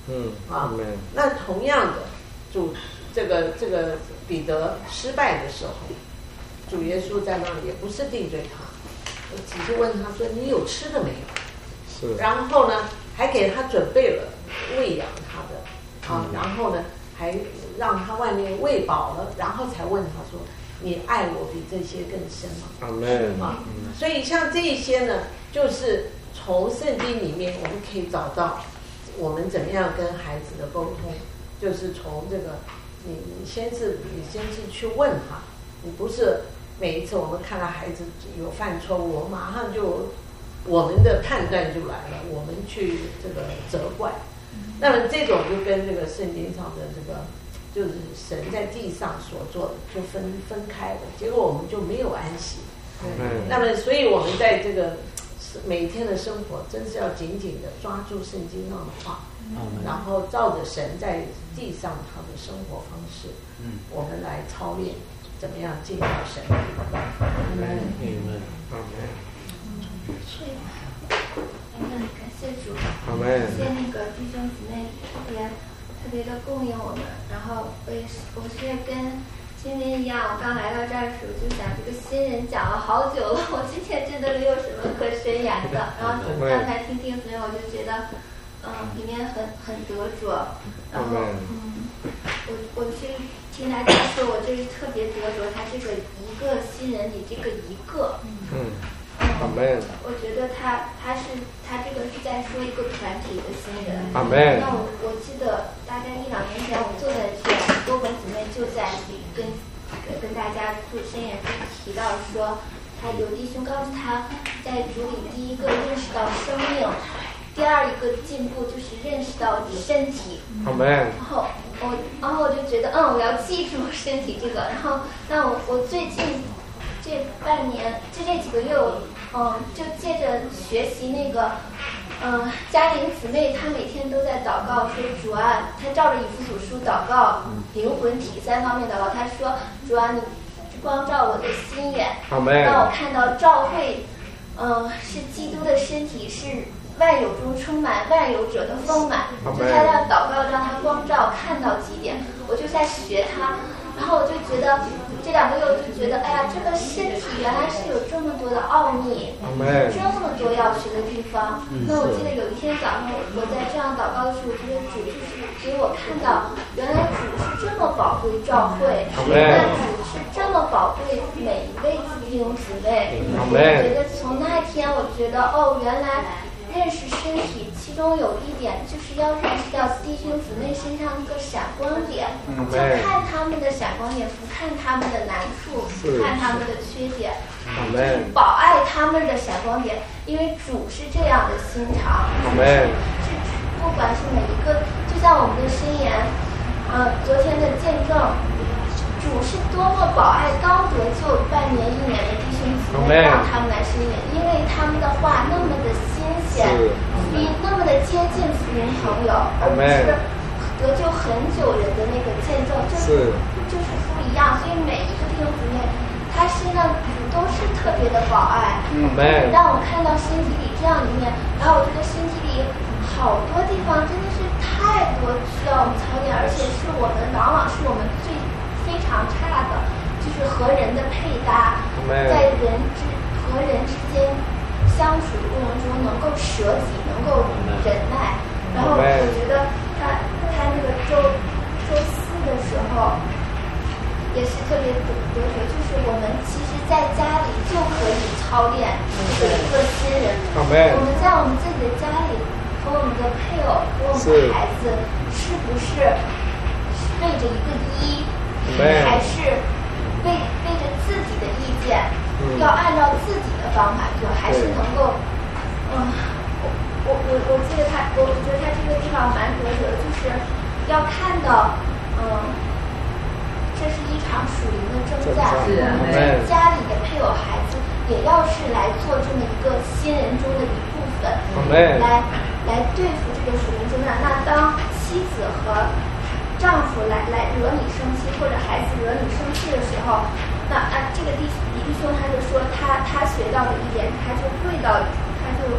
嗯啊，那同样的，主这个这个彼得失败的时候，主耶稣在那里也不是定罪他，只是问他说你有吃的没有？是。然后呢，还给他准备了喂养他的啊，然后呢，还让他外面喂饱了，然后才问他说你爱我比这些更深吗？ 阿门啊，所以像这一些呢，就是从圣经里面我们可以找到我们怎么样跟孩子的沟通，就是从这个你你先是你先是去问他，你不是每一次我们看到孩子有犯错误，我马上就我们的判断就来了，我们去这个责怪。那么这种就跟这个圣经上的这个就是神在地上所做的就分分开了，结果我们就没有安息。嗯，那么所以我们在这个每天的生活，真是要紧紧的抓住圣经上的话，嗯，然后照着神在地上他的生活方式，嗯，我们来操练怎么样敬拜神。阿门， 阿门。 是，阿门，感谢主， 阿门， 感谢那个弟兄姊妹特别特别的供应我们。然后我也是，我是跟今天一样，我刚来到这儿的时候就想，这个新人讲了好久了，我今天真的没有什么可申言的。然后刚才听听，所以我就觉得，嗯，里面很很得着。然后，嗯，我我是听大家说，我这是特别得着他这个一个新人里这个一个，嗯。 阿门。 我觉得他他是他这个是在说一个团体的新人。 阿门。 那我我记得大概一两年前我坐在这，多本姊妹就在跟跟大家做申言就提到说，他有弟兄告诉他，在主里第一个认识到生命，第二一个进步就是认识到身体。 阿门。 然后我然后我就觉得嗯，我要记住身体这个。然后那我我最近这半年就这几个月我。嗯，就借着学习那个，嗯，嘉玲姊妹她每天都在祷告，说主啊，她照着以弗所书祷告，灵魂体三方面祷告。她说主啊，你光照我的心眼，让我看到教会，嗯，是基督的身体，是万有中充满万有者的丰满。就她让祷告，让她光照看到几点，我就在学她，然后我就觉得。这两个月我就觉得，哎呀，这个身体原来是有这么多的奥秘，这么多要学的地方。那我记得有一天早上，我在这样祷告的时候，我觉得主就是给我看到，原来主是这么宝贵教会，那主是这么宝贵每一位弟兄姊妹。我觉得从那一天，我觉得哦，原来。认识身体，其中有一点就是要认识到弟兄姊妹身上一个闪光点，就看他们的闪光点，不看他们的难处，不看他们的缺点，就是保爱他们的闪光点，因为主是这样的心肠，是不管是每一个，就像我们的申言，呃，昨天的见证。主是多么保爱刚得救半年一年的弟兄姊妹，让他们来申言，因为他们的话那么的新鲜，比那么的接近福音朋友，而不是得救很久人的那个见证，就是就是不一样。所以每一个弟兄姊妹，他身上主都是特别的保爱，让我看到身体里这样一面，然后我觉得身体里好多地方真的是太多需要我们操练，而且是我们往往是我们最。非常差的，就是和人的配搭，在人之和人之间相处的过程中，能够舍己，能够忍耐。然后我觉得他他那个周周四的时候，也是特别得得着，就是我们其实在家里就可以操练这个一个新人。我们在我们自己的家里和我们的配偶和我们的孩子，是不是背着一个一？还是背背着自己的意见，嗯、要按照自己的方法做，还是能够，嗯，我我我我记得他，我觉得他这个地方蛮得着的，就是要看到，嗯，这是一场属灵的征战，我们在家里的配偶孩子也要是来做这么一个新人中的一部分，来来对付这个属灵征战。那当妻子和丈夫来来惹你生气，或者孩子惹你生气的时候，那啊这个弟弟兄他就说他他学到的一点，他就跪到他就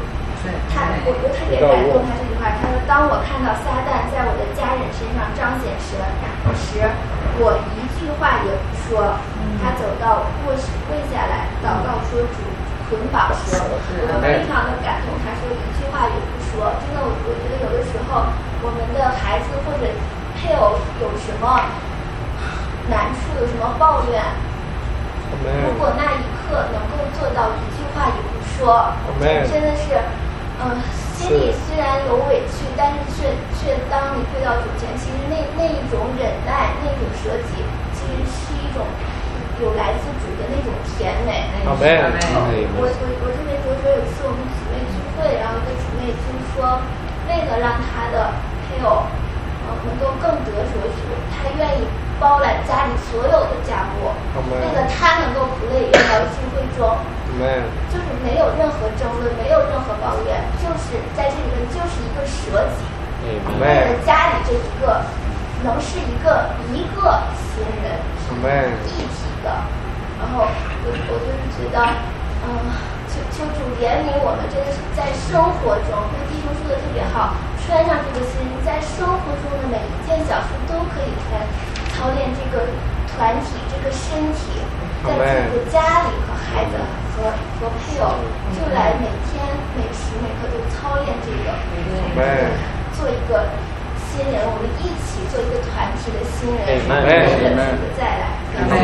他我我特别感动他这句话，他说：“当我看到撒旦在我的家人身上彰显时，时我一句话也不说。他走到卧室跪下来祷告说：‘主捆绑时，我非常的感动。’他说一句话也不说。真的，我我觉得有的时候我们的孩子或者配偶有什么难处，有什么抱怨。”如果那一刻能够做到一句话也不说，真的是，嗯、呃，心里虽然有委屈，但是却却当你跪到主前，其实那那一种忍耐，那种舍己，其实是一种有来自主的那种甜美。 阿门。 我我我特别得说，有一次我们姊妹聚会，然后一个姊妹就说，为了让她的配偶，呃，能够更得着主，她愿意包揽家里所有的家务，为了他能够不累，来到聚会中，就是没有任何争论，没有任何抱怨，就是在这里面就是一个舍己，为了家里这一个能是一个一个新人一体的，然后我我就是觉得，嗯，求求主怜悯我们，真的是在生活中，跟弟兄说的特别好，穿上这个新人，在生活中的每一件小事都可以穿。操练这个团体，这个身体，在自己的家里和孩子和和配偶，就来每天每时每刻都操练这个，做一个新人，我们一起做一个团体的新人，等着主再来。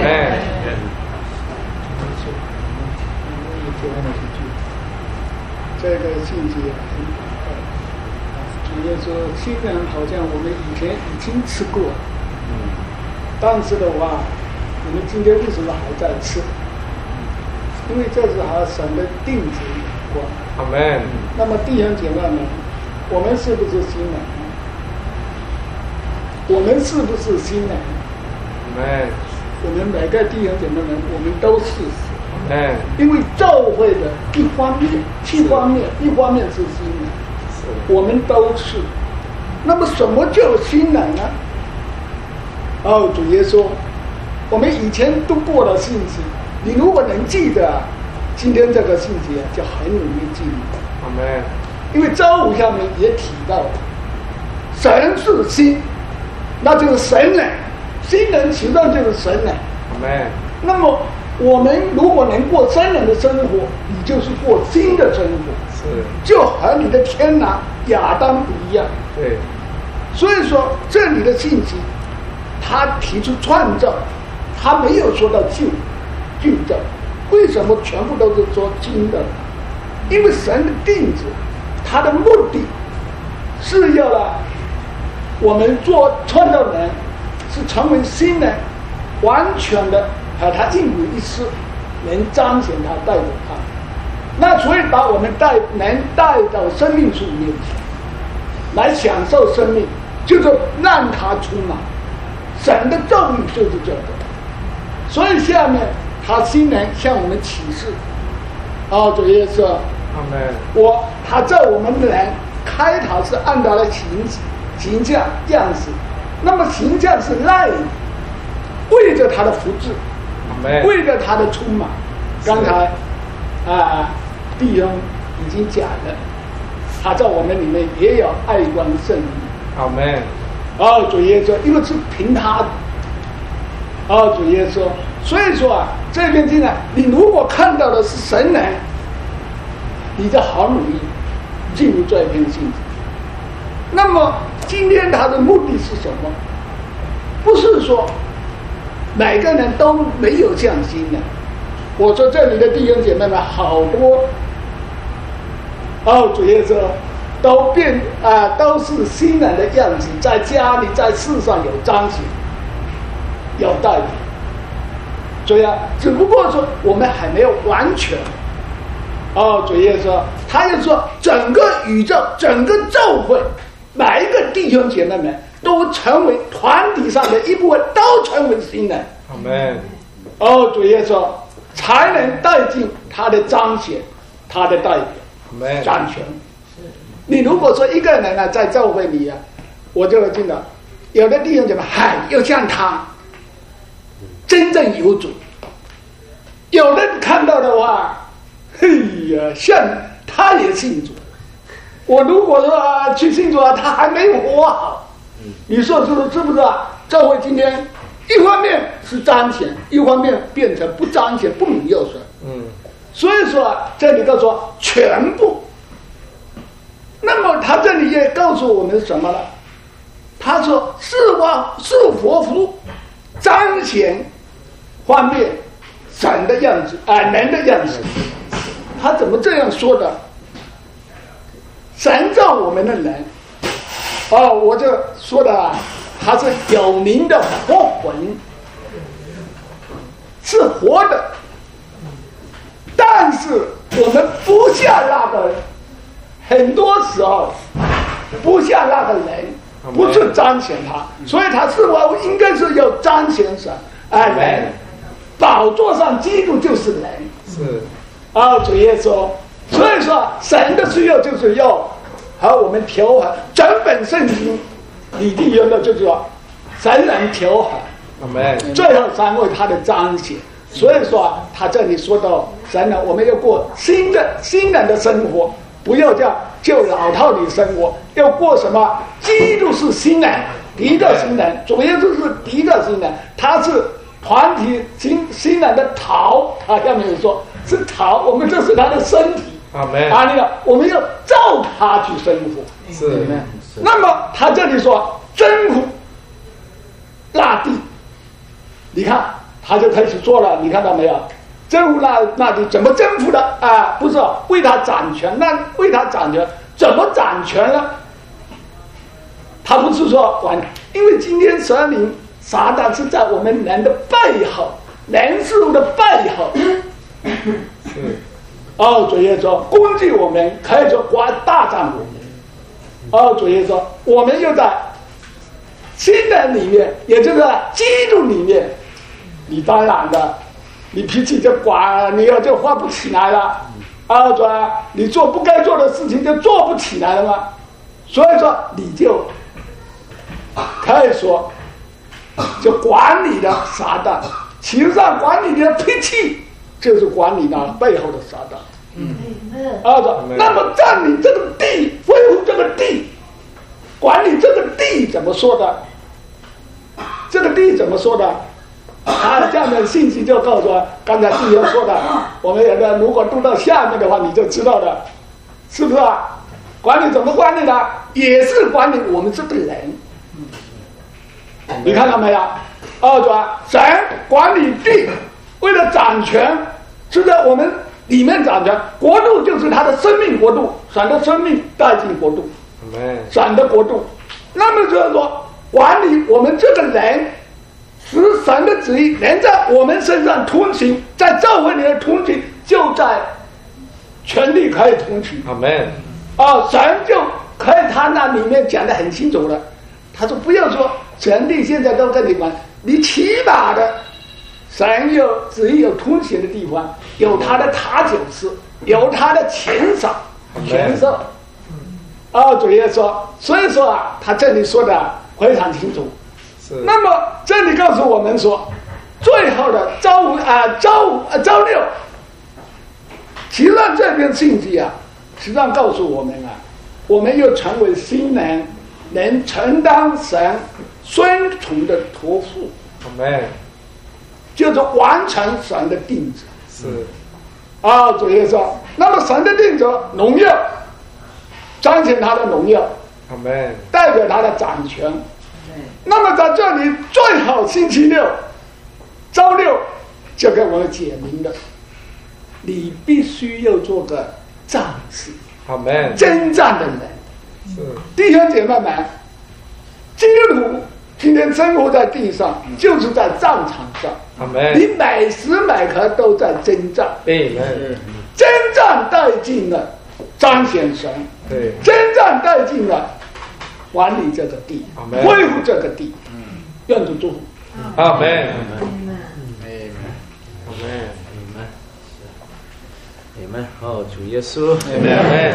这个信息很宝贵，主要说新人好像我们以前已经吃过。但是的话，我们今天为什么还在吃？因为这是和神的定旨有关。 阿门。 那么弟兄姐妹们，我们是不是新人？我们是不是新人？ 阿门。 我们每个弟兄姐妹们，我们都是。 阿门。 因为教会的一方面、一方面、一方面是新人，我们都是。那么什么叫新人呢？哦，主耶稣，我们以前都过了信息，你如果能记得今天这个信息啊，就很容易记忆。 阿门。 因为周五下面也提到了，神是心，那就是神人，新人实际上就是神人。 阿门。 那么我们如果能过神人的生活，你就是过新的生活， 是， 就和你的天然亚当不一样。 对。 所以说这里的信息。他提出创造，他没有说到旧旧造，为什么全部都是说新的？因为神的定旨，他的目的是要呢，我们做创造人是成为新人，完全的和他一五一十，能彰显他带着他。那所以把我们带能带到生命树面前，来享受生命，就是让他充满。神的咒语就是这个，所以下面他新人向我们启示，啊，主耶稣，我他在我们的人开头是按照了形形象样式，那么形象是赖，为着他的福祉，为着他的充满。刚才啊，弟兄已经讲了，他在我们里面也有爱光圣灵。 阿门。 哦，主耶稣，因为是凭他的。哦，主耶稣，所以说啊，这边进来，你如果看到的是神人，你就好容易进入这一片信息。那么今天他的目的是什么？不是说每个人都没有匠心的。我说这里的弟兄姐妹们好多，哦，主耶稣。都变啊、呃，都是新人的样子，在家里，在世上有彰显，有代表。所以啊，只不过说我们还没有完全。哦，主耶稣，他就说整个宇宙、整个教会，每一个弟兄姐妹们都成为团体上的一部分，都成为新人。 阿门。 哦，主耶稣，才能带进他的彰显，他的代表，掌权。你如果说一个人呢，在教会里啊，我就听到有的弟兄姐妹，嗨，要像他真正有主；有的看到的话，嘿呀，像他也信主， 我如果说、啊、去信主啊，他还没有活好，你说说是不是啊？教会今天一方面是彰显，一方面变成不彰显、不领幼顺。嗯，所以说啊，这里头说全部。那么他这里也告诉我们什么呢？他说是往是佛福彰显方面神的样子啊、呃，人的样子。他怎么这样说的？神造我们的人，哦，我就说的啊，他是有灵的活魂，是活的，但是我们不下那个，很多时候不下那个人，不是彰显他，所以他是我应该是要彰显神，哎、呃，人，宝座上基督就是人， 是， 啊，主耶稣。所以说，神的需要就是要和我们调和。整本圣经里地用的就是说，神人调和，最后才为他的彰显。所以说，他这里说到神人，我们要过新的新人的生活，不要叫就老套的生活，要过什么？基督是新人，第一个新人，主耶稣是第一个新人，他是团体新新人的头，他下面有说是头，我们这是他的身体。 阿门。 啊，那个我们要照他去生活。 是。 那么他这里说征服那地，你看他就开始做了，你看到没有？征服那那地怎么征服的啊？不是为他掌权，那为他掌权怎么掌权呢？他不是说管，因为今天神灵撒旦是在我们人的背后，人事物的背后。 是。 哦，主耶稣攻击我们，可以说管大战我们。哦，主耶稣，我们又在新人里面，也就是基督里面，你当然的，你脾气就管，你要就发不起来了。啊，主啊，你做不该做的事情就做不起来了嘛。所以说，你就可以说，就管理的撒旦，其实上管理你的脾气。就是管理那背后的撒旦，嗯，啊，那么占领这个地，恢复这个地，管理这个地怎么说的？这个地怎么说的？他这样的信息就告诉我，刚才弟兄说的，我们有的如果读到下面的话，你就知道了，是不是啊？管理怎么管理的？也是管理我们这个人，你看到没有？二转神管理地。为了掌权，是在我们里面掌权，国度就是他的生命国度，神的生命带进国度，神的国度。那么就是说，管理我们这个人，使神的旨意能在我们身上通行，在教会里面通行，就在权力可以通行。 阿门。 啊，神就可以，他那里面讲得很清楚了。他说不要说权力现在都跟你管，你起码的。神有旨意有凸显的地方，有他的塔酒师，有他的钱少权色。哦，主耶稣，所以说啊，他这里说的非常清楚。是。那么这里告诉我们说，最后的周五啊，周五啊，周六，其实上这篇信息啊，实际上告诉我们啊，我们要成为新人，能承担神遵从的托付。 阿门。 就是完成神的定旨， 是啊，主耶稣。那么神的定旨，荣耀，彰显他的荣耀， 阿门， 代表他的掌权。那么在这里最后星期六、周六就给我们解明了，你必须要做个战士， 阿门， 征战的人。 是弟兄姐妹们，基督徒今天生活在地上，就是在战场上。你每时每刻都在征战，征战殆尽了，彰显神；征战殆尽了，管理这个地，恢复这个地。愿主祝福。 阿门。阿门。阿门。阿门。好，主耶稣。阿门。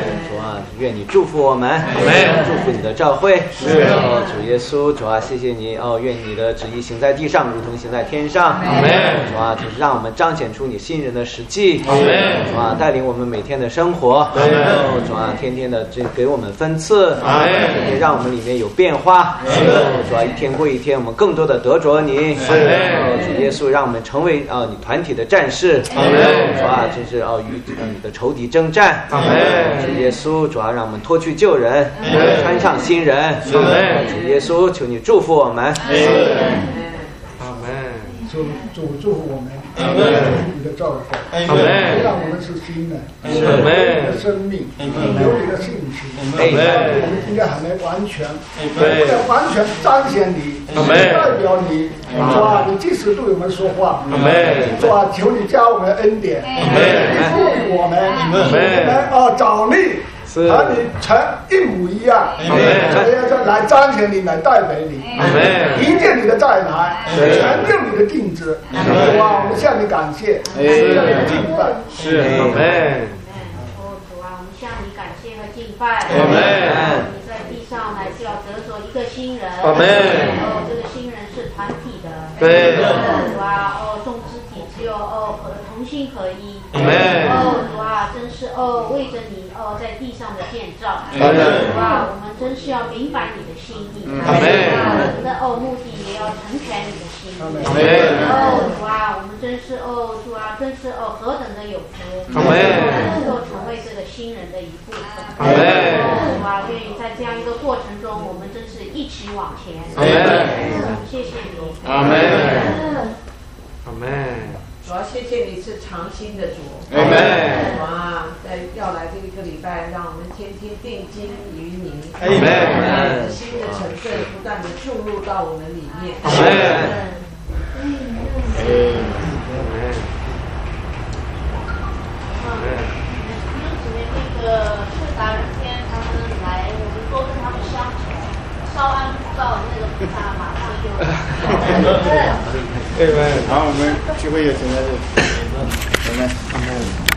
啊，愿你祝福我们，祝福你的教会。哦，主耶稣，主啊，谢谢你哦，愿你的旨意行在地上，如同行在天上。主啊，就是让我们彰显出你新人的实际。主啊，带领我们每天的生活。哦，主啊，天天的这给我们分赐，也让我们里面有变化。主啊，一天过一天，我们更多的得着你。哦，主耶稣，让我们成为啊你团体的战士。主啊，真是哦与你的仇敌征战。主耶稣，主啊，让我们脱去旧人，穿上新人。主耶稣，求你祝福我们。 阿门。 主主祝福我们，你的照顾，让我们是新人，有你的生命，有你的性情，我们应该还没完全，要完全彰显你，代表你，是吧？你即使对我们说话，是吧？求你加我们恩典，赋予我们，我们啊找力。和你成一模一样，这样来彰显你，来代表你，迎接你的再来，成就你的定旨。哇，我们向你感谢，向你敬拜。 是，阿门。 哦，主啊，我们向你感谢和敬拜。阿门。你在地上来是要得着一个新人。阿门。哦，这个新人是团体的。对。主啊，哦，众肢体只有哦和同心合一。阿门。哦，主啊，真是哦为着你。哦，在地上的建造，主啊，我们真是要明白你的心意。阿门。我们的哦目的也要成全你的心意。阿门。哦，主啊，我们真是哦，主啊，真是哦何等的有福。阿门。能够成为这个新人的一部分。阿门。主啊，愿意在这样一个过程中，我们真是一起往前。阿门。谢谢你。 阿门。阿门。 主要谢谢你是常心的主， 阿门。 哇，在要来这一个礼拜，让我们天天定睛于你， 阿门。 新的成分不断的注入到我们里面， 阿门。 嗯嗯。弟兄姊妹，那个是达人天他们来，我们多跟他们相处，稍安不躁，那个菩萨马上就。 对，好，我们聚会也停在这里。我们。